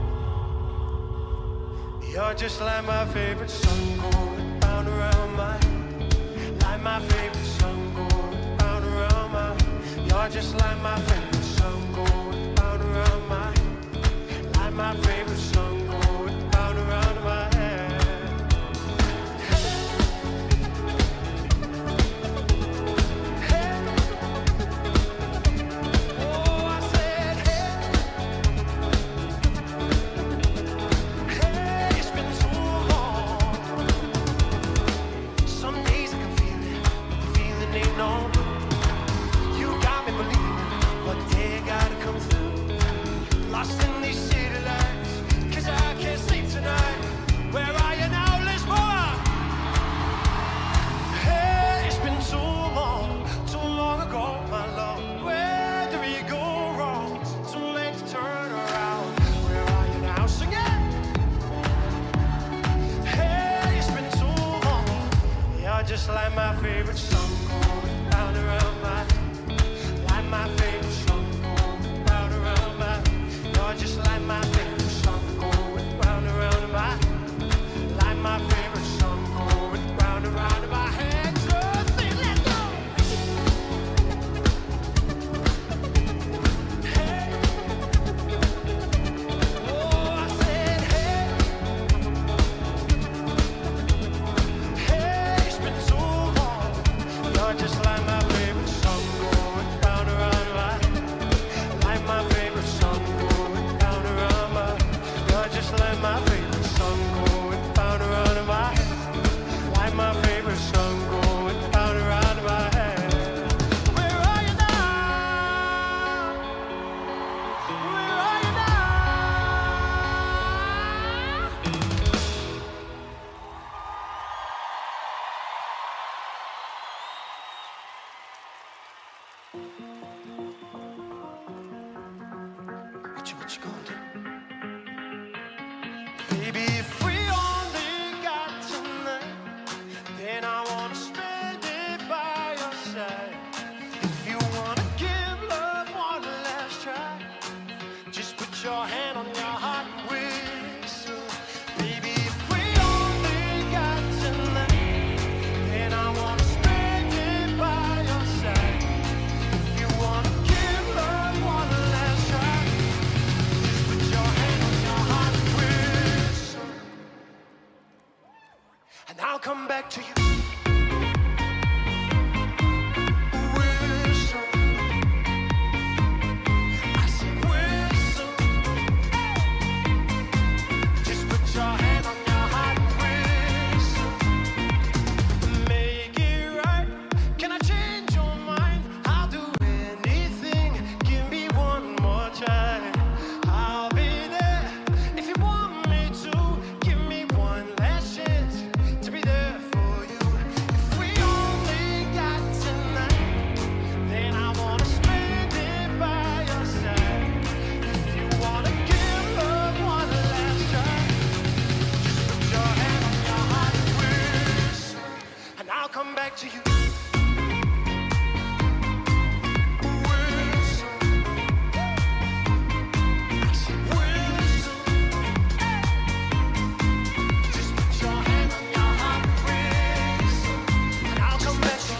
You're just like my favorite song going round around my, like my favorite song going round around my. You're just like my favorite song going round around my, like my favorite song going round around my head. Lost in these city lights, 'cause I can't sleep tonight. Where are you now, Lisboa? Hey, it's been too long ago, my love. Where did we go wrong? Is it too late to turn around? Where are you now? Sing it! Hey, it's been too long. You're just like my favorite song going round around my, like my favorite song going round around my. You're just like my favorite song going round and round in my, like my favorite song going round and round in my head. Just sing, let's go. Hey, oh, I said hey, hey, it's been too long. You're just like my favorite song going round and round in my, like my favorite song going round and round my. You're just like my favorite song going round and round in my head. Like my favorite song going round and round in my head. Where are you now? Where are you now? What you gonna do? Baby, if we only got tonight, then I wanna spend it by your side. If you wanna give love one last try, just put your hand on your heart and whistle. Baby, if we only got tonight, then I wanna spend it by your side. If you wanna give love one last try, put your hand on your heart and whistle, and I'll come back to you. Whistle, I said whistle, just put your hand on your heart and whistle, make it right. Can I change your mind? I'll do anything. Give me one more try. I'll be there if you want me to. Give me one last chance to be there for you. If we only got tonight, then I wanna spend it by your side. If you wanna give love one last try, just put your hand on your heart and whisper, and I'll come back to you. Whistle, I said whistle, just put your hand on your heart and whistle, and I'll come back to you.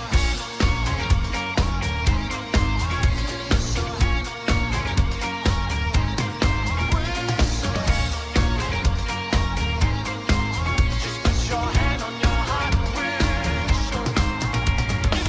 Just put your hand on your heart and whistle.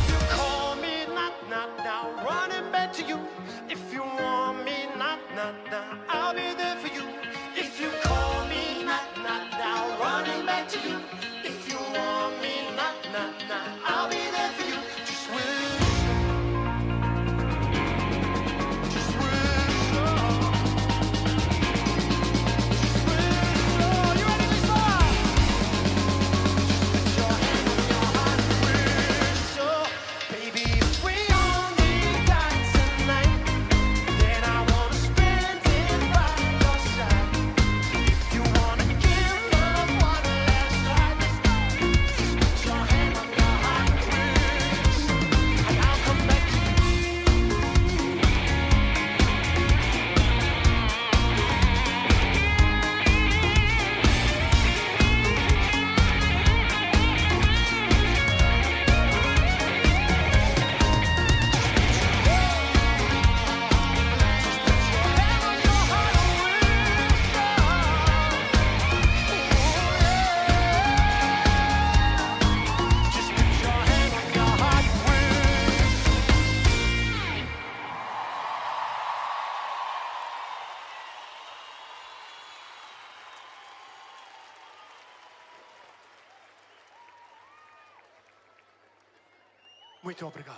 Muito obrigado.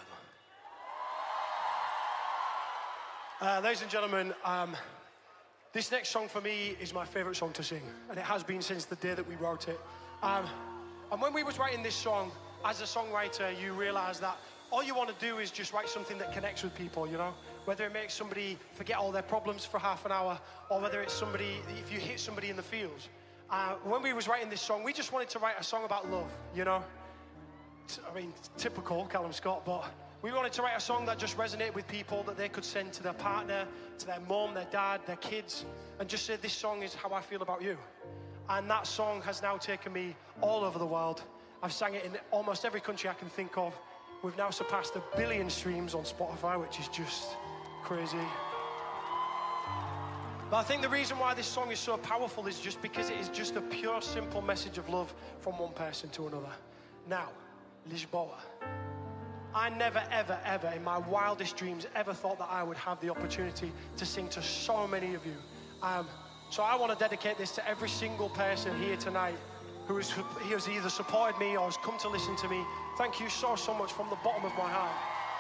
Ladies and gentlemen, this next song for me is my favorite song to sing, and it has been since the day that we wrote it. And when we was writing this song, as a songwriter, you realize that all you want to do is just write something that connects with people, you know? Whether it makes somebody forget all their problems for half an hour, or whether it's somebody, if you hit somebody in the fields. When we was writing this song, we just wanted to write a song about love, you know? I mean, typical Callum Scott, but we wanted to write a song that just resonated with people, that they could send to their partner, to their mum, their dad, their kids, and just say, this song is how I feel about you. And that song has now taken me all over the world. I've sang it in almost every country I can think of. We've now surpassed 1 billion streams on Spotify, which is just crazy. But I think the reason why this song is so powerful is just because it is just a pure, simple message of love from one person to another. Now, Lisboa. I never, ever, ever in my wildest dreams ever thought that I would have the opportunity to sing to so many of you. So I want to dedicate this to every single person here tonight who has either supported me or has come to listen to me. Thank you so, so much from the bottom of my heart.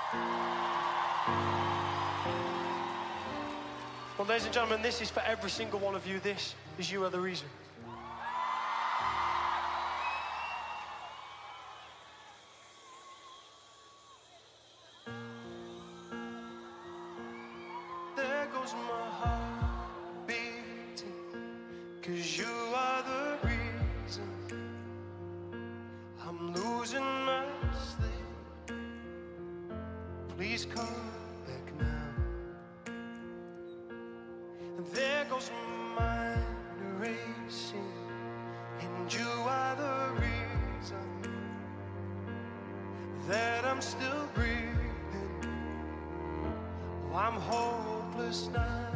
Well, ladies and gentlemen, this is for every single one of you. This is You Are the Reason. There goes my heart beating, 'cause you are the reason I'm losing my sleep. Please come back now. There goes my mind racing, and you are the reason that I'm still breathing. Oh, I'm hopeless now.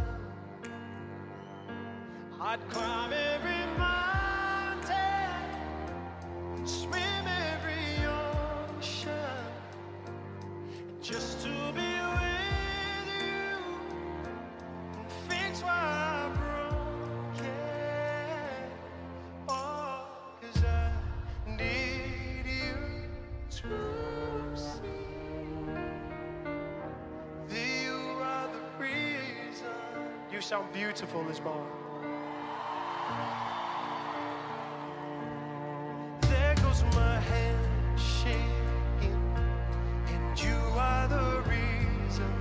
I'd climb every mountain and swim every ocean just to be with you and fix what I broke. Oh, 'cause I need you to see that you are the reason. You sound beautiful, Lisboa. There goes my hand shaking, and you are the reason.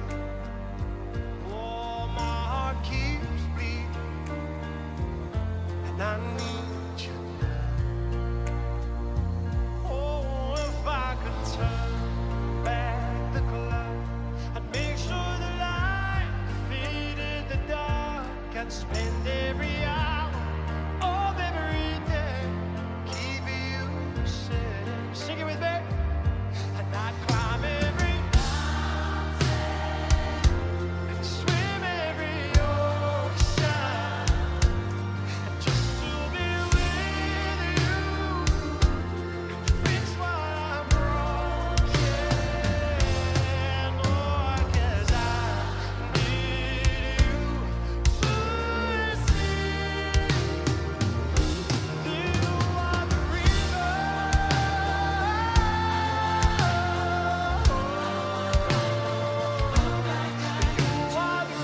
Oh, my heart keeps beating, and I need you now. Oh, if I could turn back the clock, I'd make sure the light defeated the dark. I'd spend every hour of every day keeping you safe. Sing it with me. And I'd climb every mountain and swim every ocean just to be with you and fix what I broke. Yeah, no, 'cause I need you to see you are the reason. You are the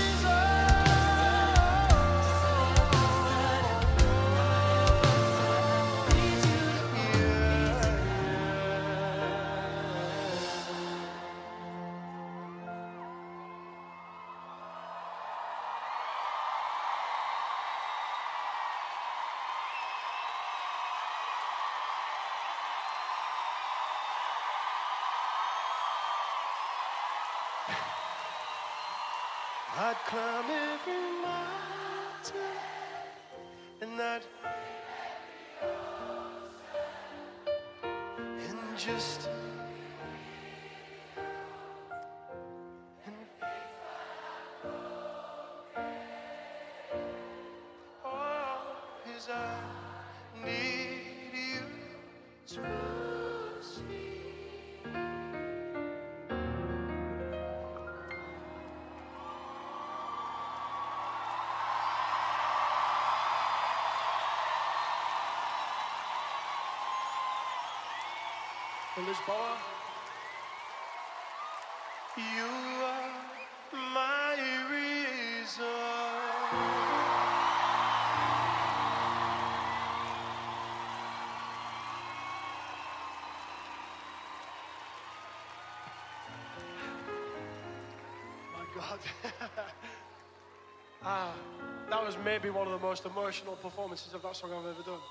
I'd climb every mountain and just oh, 'cause I need you to see. Lisboa, You are my reason. My God. That was maybe one of the most emotional performances of that song I've ever done.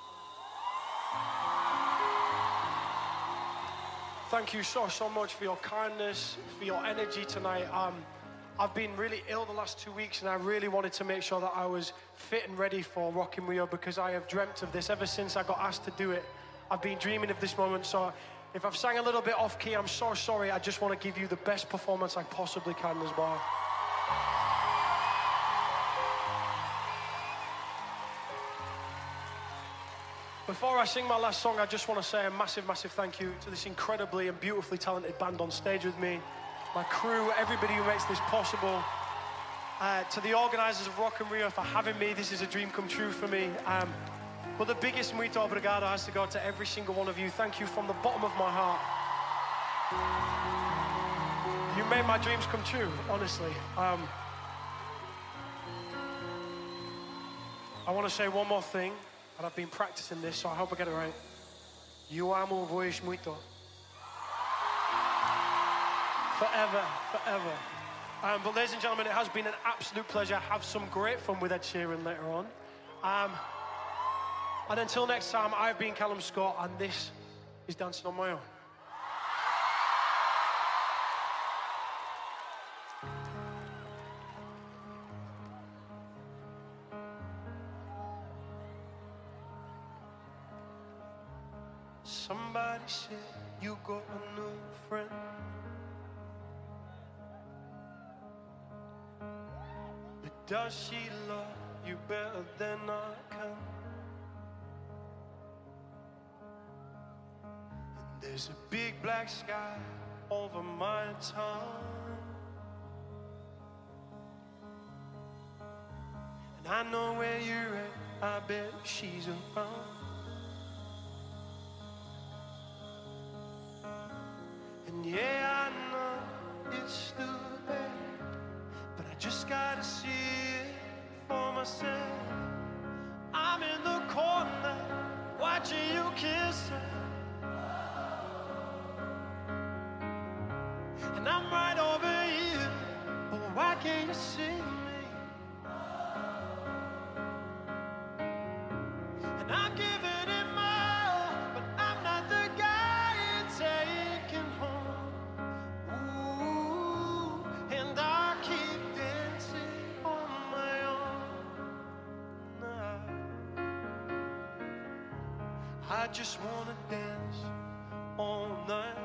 Thank you so much for your kindness, for your energy tonight. I've been really ill the last 2 weeks, and I really wanted to make sure that I was fit and ready for Rock in Rio, because I have dreamt of this ever since I got asked to do it. I've been dreaming of this moment, so if I've sang a little bit off key, I'm so sorry. I just want to give you the best performance I possibly can as well. Before I sing my last song, I just want to say a massive, massive thank you to this incredibly and beautifully talented band on stage with me, my crew, everybody who makes this possible, to the organizers of Rock in Rio for having me. This is a dream come true for me. But the biggest muito obrigado has to go to every single one of you. Thank you from the bottom of my heart. You made my dreams come true, honestly. I want to say one more thing. And I've been practicing this, so I hope I get it right. Eu amo vós muito. Forever, forever. But ladies and gentlemen, it has been an absolute pleasure. Have some great fun with Ed Sheeran later on. And until next time, I've been Callum Scott, and this is Dancing on My Own. Somebody said you got a new friend. But does she love you better than I can? And there's a big black sky over my town, and I know where you're at, I bet she's around. Yeah, I know it's stupid, but I just gotta see it for myself. I'm in the corner, watching you kiss her, and I'm right over here, but why can't you see me? And I'm giving it my all, but I'm not the guy you're taking home. And I keep dancing on my own now. I just wanna dance all night,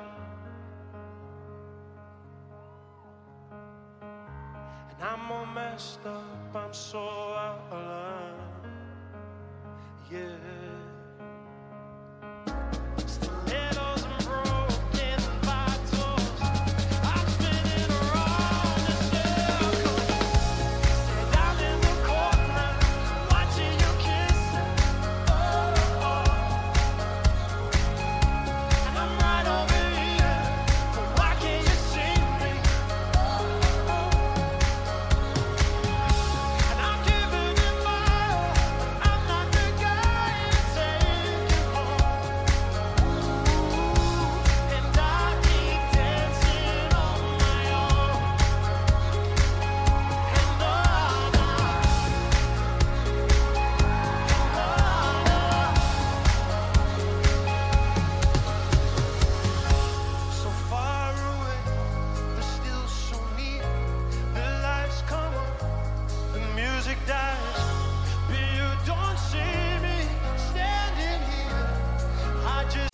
and I'm all messed up, I'm so out of line, yeah. Stilettos and broken bottles, I'm spinning around in circles, and I'm in the corner, watching you kiss her, and I'm right over here, but why can't you see me? And I'm giving it my all, but I'm not the guy you're taking home. And I keep dancing on my own. So far away, but still so near. The lights come on, the music dies, but you don't see me standing here. I just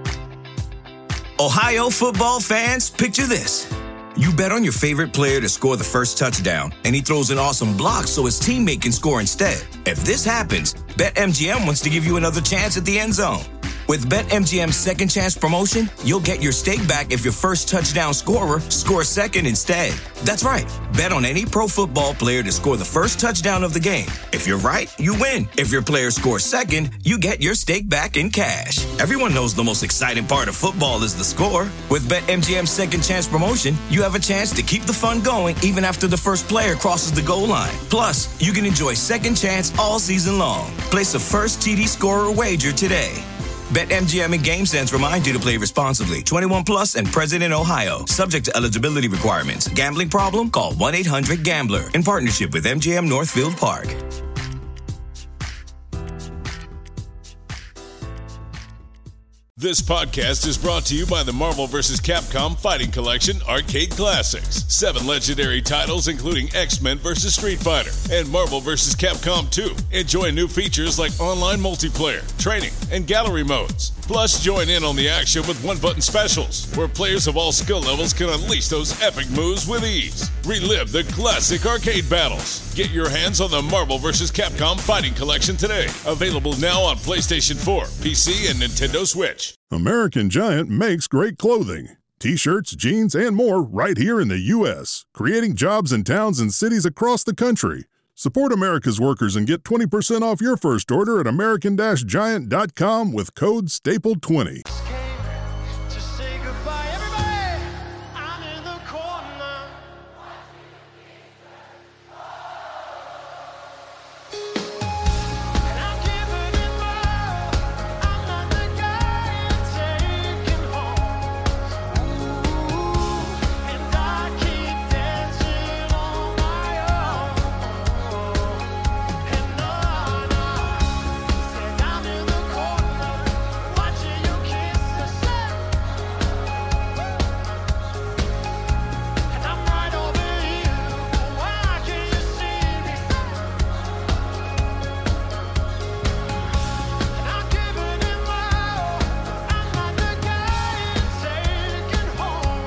Ohio football fans, picture this. You bet on your favorite player to score the first touchdown, and he throws an awesome block so his teammate can score instead. If this happens, BetMGM wants to give you another chance at the end zone. With BetMGM's second chance promotion, you'll get your stake back if your first touchdown scorer scores second instead. That's right. Bet on any pro football player to score the first touchdown of the game. If you're right, you win. If your player scores second, you get your stake back in cash. Everyone knows the most exciting part of football is the score. With BetMGM's second chance promotion, you have a chance to keep the fun going even after the first player crosses the goal line. Plus, you can enjoy second chance all season long. Place a first TD scorer wager today. BetMGM and GameSense remind you to play responsibly. 21 plus and present in Ohio. Subject to eligibility requirements. Gambling problem? Call 1-800-GAMBLER. In partnership with MGM Northfield Park. This podcast is brought to you by the Marvel vs. Capcom Fighting Collection Arcade Classics. 7 legendary titles including X-Men vs. Street Fighter and Marvel vs. Capcom 2. Enjoy new features like online multiplayer, training, and gallery modes. Plus, join in on the action with one-button specials, where players of all skill levels can unleash those epic moves with ease. Relive the classic arcade battles. Get your hands on the Marvel vs. Capcom Fighting Collection today. Available now on PlayStation 4, PC, and Nintendo Switch. American Giant makes great clothing. T-shirts, jeans, and more right here in the U.S., creating jobs in towns and cities across the country. Support America's workers and get 20% off your first order at American-Giant.com with code STAPLE20. To say goodbye, everybody. I'm in the corner. And I'm giving it more. I'm not the guy you're taking home. Ooh, and I keep dancing on my own. And no, said I'm in the corner, watching you kiss the sun. And I'm right over here. Why can't you see me? And I'm giving it more. I'm not the guy you're taking home.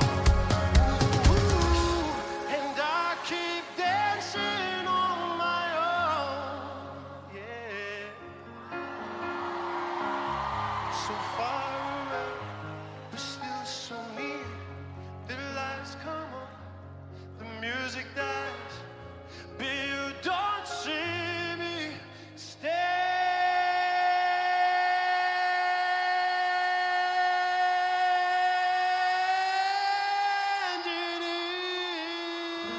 Ooh, and I keep dancing on my own. Yeah. So far away, but still so near. The lights come on, the music dies, but you don't see me standing here.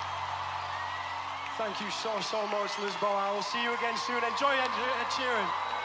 Thank you so much, Lisboa. I will see you again soon. Enjoy Ed Sheeran.